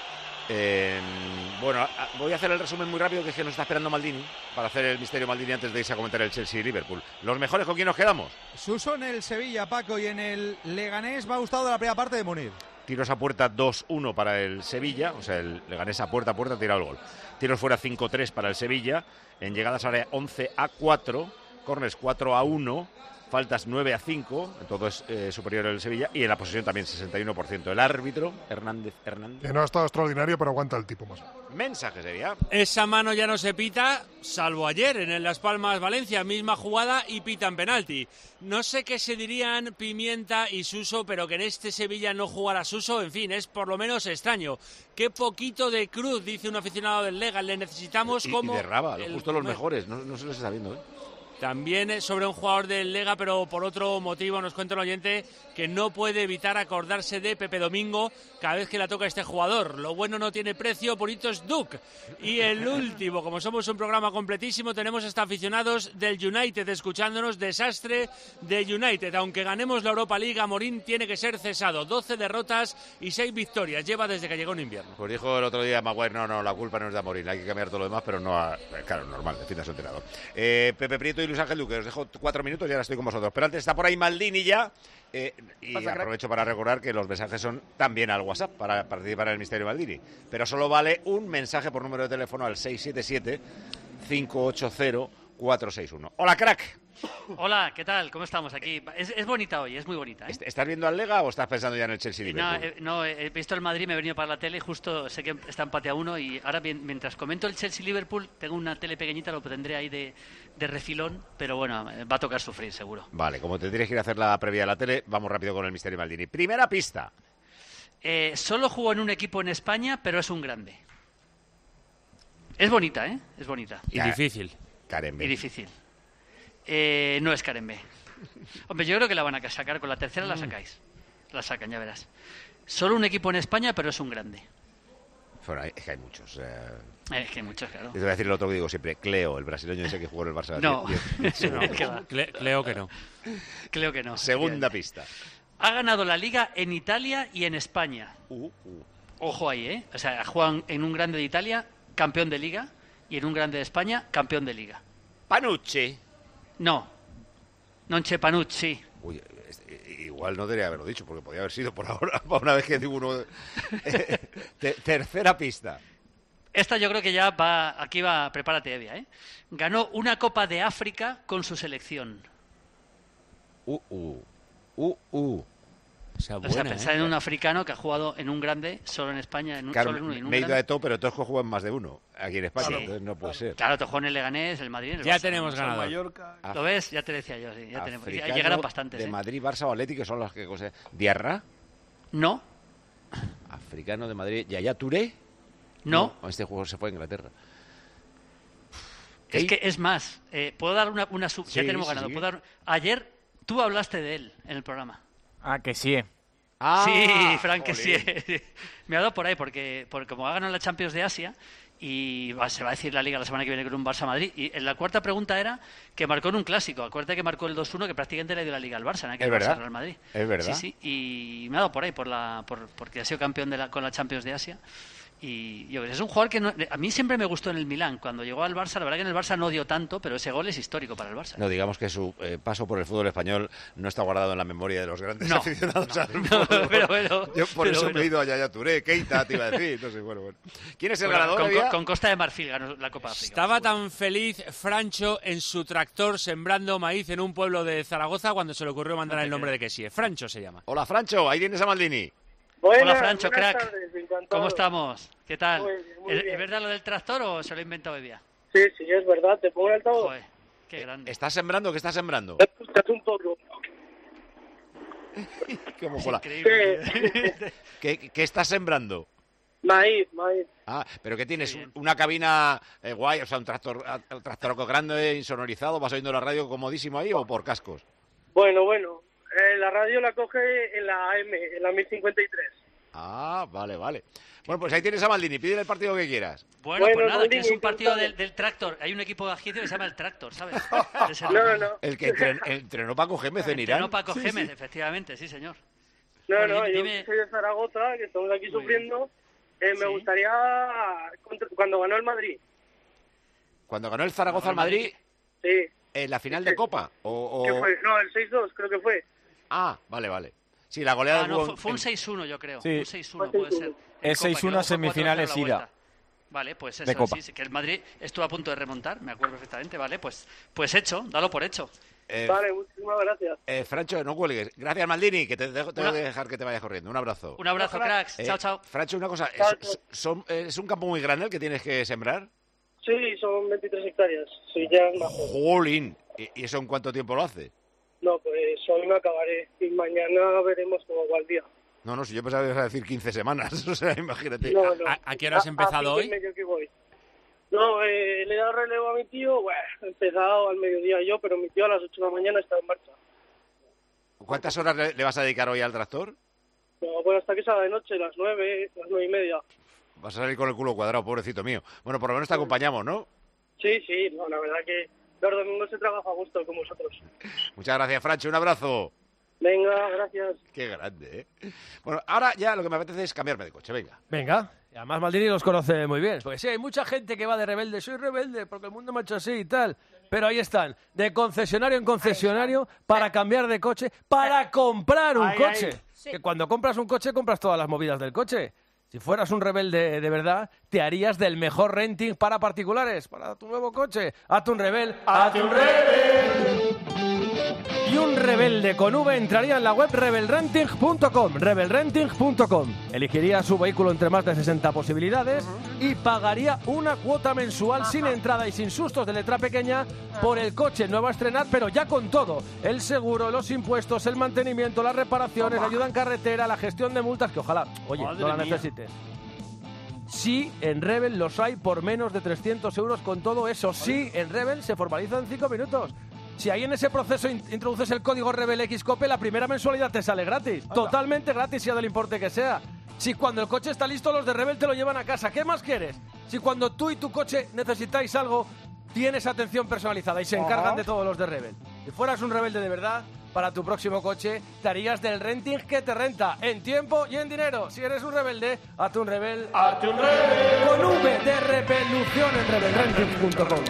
Eh, bueno, a, voy a hacer el resumen muy rápido, que es que nos está esperando Maldini para hacer el misterio Maldini antes de irse a comentar el Chelsea y Liverpool. ¿Los mejores con quién nos quedamos? Suso en el Sevilla, Paco, y en el Leganés va gustado de la primera parte de Munir. Tiros a puerta dos uno para el Sevilla, o sea, el Leganés a puerta a puerta ha tirado el gol. Tiros fuera cinco tres para el Sevilla, en llegadas área once a cuatro, corners cuatro a uno, faltas nueve a cinco, todo es eh, superior al Sevilla, y en la posesión también sesenta y uno por ciento. El árbitro, Hernández Hernández. Que no ha estado extraordinario, pero aguanta el tipo más. Mensaje sería. Esa mano ya no se pita, salvo ayer en el Las Palmas Valencia, misma jugada y pitan penalti. No sé qué se dirían Pimienta y Suso, pero que en este Sevilla no jugara Suso, en fin, es por lo menos extraño. Qué poquito de cruz, dice un aficionado del Legan, le necesitamos y, como... Y de Raba, justo los mejores, no, no se les está viendo, ¿eh? También sobre un jugador del Lega, pero por otro motivo, nos cuenta el oyente que no puede evitar acordarse de Pepe Domingo cada vez que la toca este jugador. Lo bueno no tiene precio, bonito es Duke. Y el último, como somos un programa completísimo, tenemos hasta aficionados del United escuchándonos. Desastre de United. Aunque ganemos la Europa League, Amorín tiene que ser cesado. doce derrotas y seis victorias lleva desde que llegó en invierno. Pues dijo el otro día Maguire, no, no, la culpa no es de Amorín, hay que cambiar todo lo demás, pero no a... Claro, normal, de fin de su entrenador. Eh, Pepe Prieto y Luis Ángel Duque, os dejo cuatro minutos y ahora estoy con vosotros. Pero antes está por ahí Maldini ya, eh, y Pasa, aprovecho crack. para recordar que los mensajes son también al WhatsApp para participar en el Misterio Maldini. Pero solo vale un mensaje por número de teléfono al seis siete siete, cinco ocho cero, cuatro seis uno. ¡Hola, crack! Hola, ¿qué tal? ¿Cómo estamos aquí? Es, es bonita hoy, es muy bonita, ¿eh? ¿Estás viendo al Lega o estás pensando ya en el Chelsea Liverpool? No, eh, no, he visto el Madrid, me he venido para la tele, justo sé que está empate a uno y ahora bien, mientras comento el Chelsea Liverpool, tengo una tele pequeñita, lo tendré ahí de, de refilón, pero bueno, va a tocar sufrir, seguro. Vale, como te tienes que ir a hacer la previa de la tele, vamos rápido con el Misterio Maldini. Primera pista. Eh, solo jugó en un equipo en España, pero es un grande. Es bonita, ¿eh? Es bonita. Y Car difícil. Carembe. Y difícil. Eh, no es Carembe. Hombre, yo creo que la van a sacar. Con la tercera la sacáis. La sacan, ya verás. Solo un equipo en España, pero es un grande. Bueno, es que hay muchos. Eh... Es que hay muchos, claro. Te voy a decir lo otro que digo siempre. Cleo, el brasileño ese que jugó en el Barça. No. diez, diez, no. Cle Cleo que no. Cleo que no. Segunda pista. Ha ganado la Liga en Italia y en España. Uh, uh. Ojo ahí, ¿eh? O sea, juegan en un grande de Italia, campeón de Liga, y en un grande de España, campeón de Liga. Panucci. No, non c'è Panucci. Uy, igual no debería haberlo dicho, porque podía haber sido por ahora, para una vez que digo uno. Te, tercera pista. Esta yo creo que ya va, aquí va, prepárate, Evia, ¿eh? Ganó una Copa de África con su selección. Uh, uh, uh, uh. Esa O sea, buena, pensar ¿eh? en un africano que ha jugado en un grande, solo en España, en un, Claro, solo en uno, y en un me he ido grande. de todo, pero Tosco juega en más de uno aquí en España, Sí. entonces no puede ser. Claro, te jugó en el Leganés, el Madrid, el Ya Barça. tenemos ganador. Mallorca. ¿Lo ves? Ya te decía yo, sí, ya tenemos. Ya Africano llegarán bastantes, de ¿eh? Madrid, Barça o Atleti, que son las que... cosas. ¿Diarra? No. Africano de Madrid. ¿Yaya Touré? No. No, este juego se fue a Inglaterra. Es que es más, eh, puedo dar una, una sub... ya Sí, tenemos sí, ganado. sí. Puedo dar... Ayer tú hablaste de él en el programa. Ah, que sí. Ah, sí, Frank, que sí. jolín. Me ha dado por ahí, porque, porque como ha ganado la Champions de Asia, y va- se va a decir la Liga la semana que viene con un Barça-Madrid, y en la cuarta pregunta era que marcó en un clásico. Acuérdate que marcó el dos uno, que prácticamente le dio la Liga al Barça, en aquel Es verdad. Barça-Real Madrid. Es verdad. Sí, sí, y me ha dado por ahí, por la, por, porque ha sido campeón de la, con la Champions de Asia. Y yo, es un jugador que no- a mí siempre me gustó en el Milán. Cuando llegó al Barça, la verdad que en el Barça no dio tanto, pero ese gol es histórico para el Barça. No, digamos que su eh, paso por el fútbol español no está guardado en la memoria de los grandes No, aficionados no, al no, fútbol. pero bueno, Yo por pero eso bueno. me he ido a Yaya Touré, Keita, te iba a decir, no sé, bueno, bueno. ¿Quién es el Bueno, ganador? con, Evia? con Costa de Marfil ganó la Copa de África. Estaba tan feliz Francho en su tractor sembrando maíz en un pueblo de Zaragoza cuando se le ocurrió mandar el nombre de Kessie. Francho se llama. Hola, Francho, ahí tienes a Maldini. Hola, Buenas, Francho, buenas crack. tardes, encantado. ¿Cómo estamos? ¿Qué tal? Muy bien, muy ¿Es, bien. es verdad lo del tractor o se lo ha inventado Evia? Sí, sí, es verdad. ¿Te pongo el altavoz? Joder, qué grande. ¿Estás sembrando? ¿Qué estás sembrando? Escuchas un poco. ¿Cómo mola? Sí. ¿Qué, qué estás sembrando? Maíz, maíz. Ah, pero ¿qué tienes? ¿Una cabina eh, guay? O sea, un tractor, un tractor grande, insonorizado, ¿vas oyendo la radio comodísimo ahí o por cascos? Bueno, bueno. Eh, la radio la coge en la A M, en la mil cincuenta y tres. Ah, vale, vale. Bueno, pues ahí tienes a Maldini, pídele el partido que quieras. Bueno, Bueno, pues nada, Maldini, tienes un partido encantado. del, del tractor. Hay un equipo de Agicio que se llama el Tractor, ¿sabes? Ese No, no. El que entren- entrenó Paco Gémez en Irán. Entrenó Paco Sí, Gémez, sí. efectivamente, sí, señor. No, Bueno, no, dime- yo dime- soy de Zaragoza, que estamos aquí sufriendo. Eh, me Sí. gustaría, contra- cuando ganó el Madrid, Cuando ganó el Zaragoza al Madrid, sí. en la final de Copa. O, ¿Qué o- fue? No, el seis dos creo que fue. Ah, vale, vale. Sí, la goleada Ah, no, hubo fue, en- fue un en- seis uno, yo creo. Sí. Un seis uno puede ser. En Es Copa, seis que uno luego fue semifinales cuatro cero la ida. vuelta. Vale, pues eso, De Copa. sí, sí, que el Madrid estuvo a punto de remontar, me acuerdo perfectamente, vale, pues pues hecho, dalo por hecho. Eh, Vale, muchísimas gracias. eh, Francho, no cuelgues. Gracias, Maldini, que te dejo, tengo Una- que dejar que te vayas corriendo. Un abrazo. Un abrazo, cracks. Eh, Chao, chao. Francho, una cosa. Chao, es, chao. son- eh, ¿Es un campo muy grande el que tienes que sembrar? Sí, son veintitrés hectáreas. Sí, ya es más. ¡Jolín! ¿Y y eso en cuánto tiempo lo hace? No, pues hoy no acabaré. Y mañana veremos cómo va el día. No, no, si yo pensaba que ibas a decir quince semanas. O sea, imagínate. No, no. ¿A, a qué hora has A- empezado a hoy? cinco y medio que voy. No, eh, le he dado relevo a mi tío. Bueno, he empezado al mediodía yo, pero mi tío a las ocho de la mañana está en marcha. ¿Cuántas horas le, le vas a dedicar hoy al tractor? No, bueno, hasta que salga de noche, las nueve, las nueve y media. Vas a salir con el culo cuadrado, pobrecito mío. Bueno, por lo menos te acompañamos, ¿no? Sí, sí, no, la verdad que los domingos se trabaja a gusto con vosotros. Muchas gracias, Francho. Un abrazo. Venga, gracias. Qué grande, ¿eh? Bueno, ahora ya lo que me apetece es cambiarme de coche, venga. Venga. Y además Maldini los conoce muy bien. Porque sí, hay mucha gente que va de rebelde. Soy rebelde porque el mundo me ha hecho así y tal. Pero ahí están, de concesionario en concesionario, para cambiar de coche, para comprar un Ahí, coche. ahí. Sí. Que cuando compras un coche, compras todas las movidas del coche. Si fueras un rebelde de verdad, te harías del mejor renting para particulares, para tu nuevo coche. Hazte un rebel, hazte un rebel. Y un rebelde con V entraría en la web rebel renting punto com, rebel renting punto com. Elegiría su vehículo entre más de sesenta posibilidades y pagaría una cuota mensual sin entrada y sin sustos de letra pequeña por el coche nuevo a estrenar, pero ya con todo. El seguro, los impuestos, el mantenimiento, las reparaciones, la ayuda en carretera, la gestión de multas, que ojalá, oye, Madre no la mía. necesites. Sí, en Rebel los hay por menos de trescientos euros con todo eso. Sí, en Rebel se formaliza en cinco minutos. Si ahí en ese proceso in- introduces el código RebelXCOPE, la primera mensualidad te sale gratis. Totalmente gratis, sea del importe que sea. Si cuando el coche está listo, los de Rebel te lo llevan a casa. ¿Qué más quieres? Si cuando tú y tu coche necesitáis algo, tienes atención personalizada y se encargan Ajá. de todos los de Rebel. Si fueras un rebelde de verdad, para tu próximo coche, te harías del renting que te renta, en tiempo y en dinero. Si eres un rebelde, hazte un rebel. ¡Hazte un rebel! Con V de revolución en rebel renting punto com.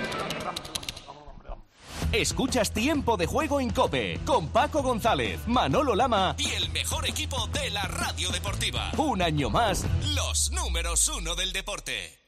Escuchas Tiempo de Juego en COPE con Paco González, Manolo Lama y el mejor equipo de la radio deportiva. Un año más, los números uno del deporte.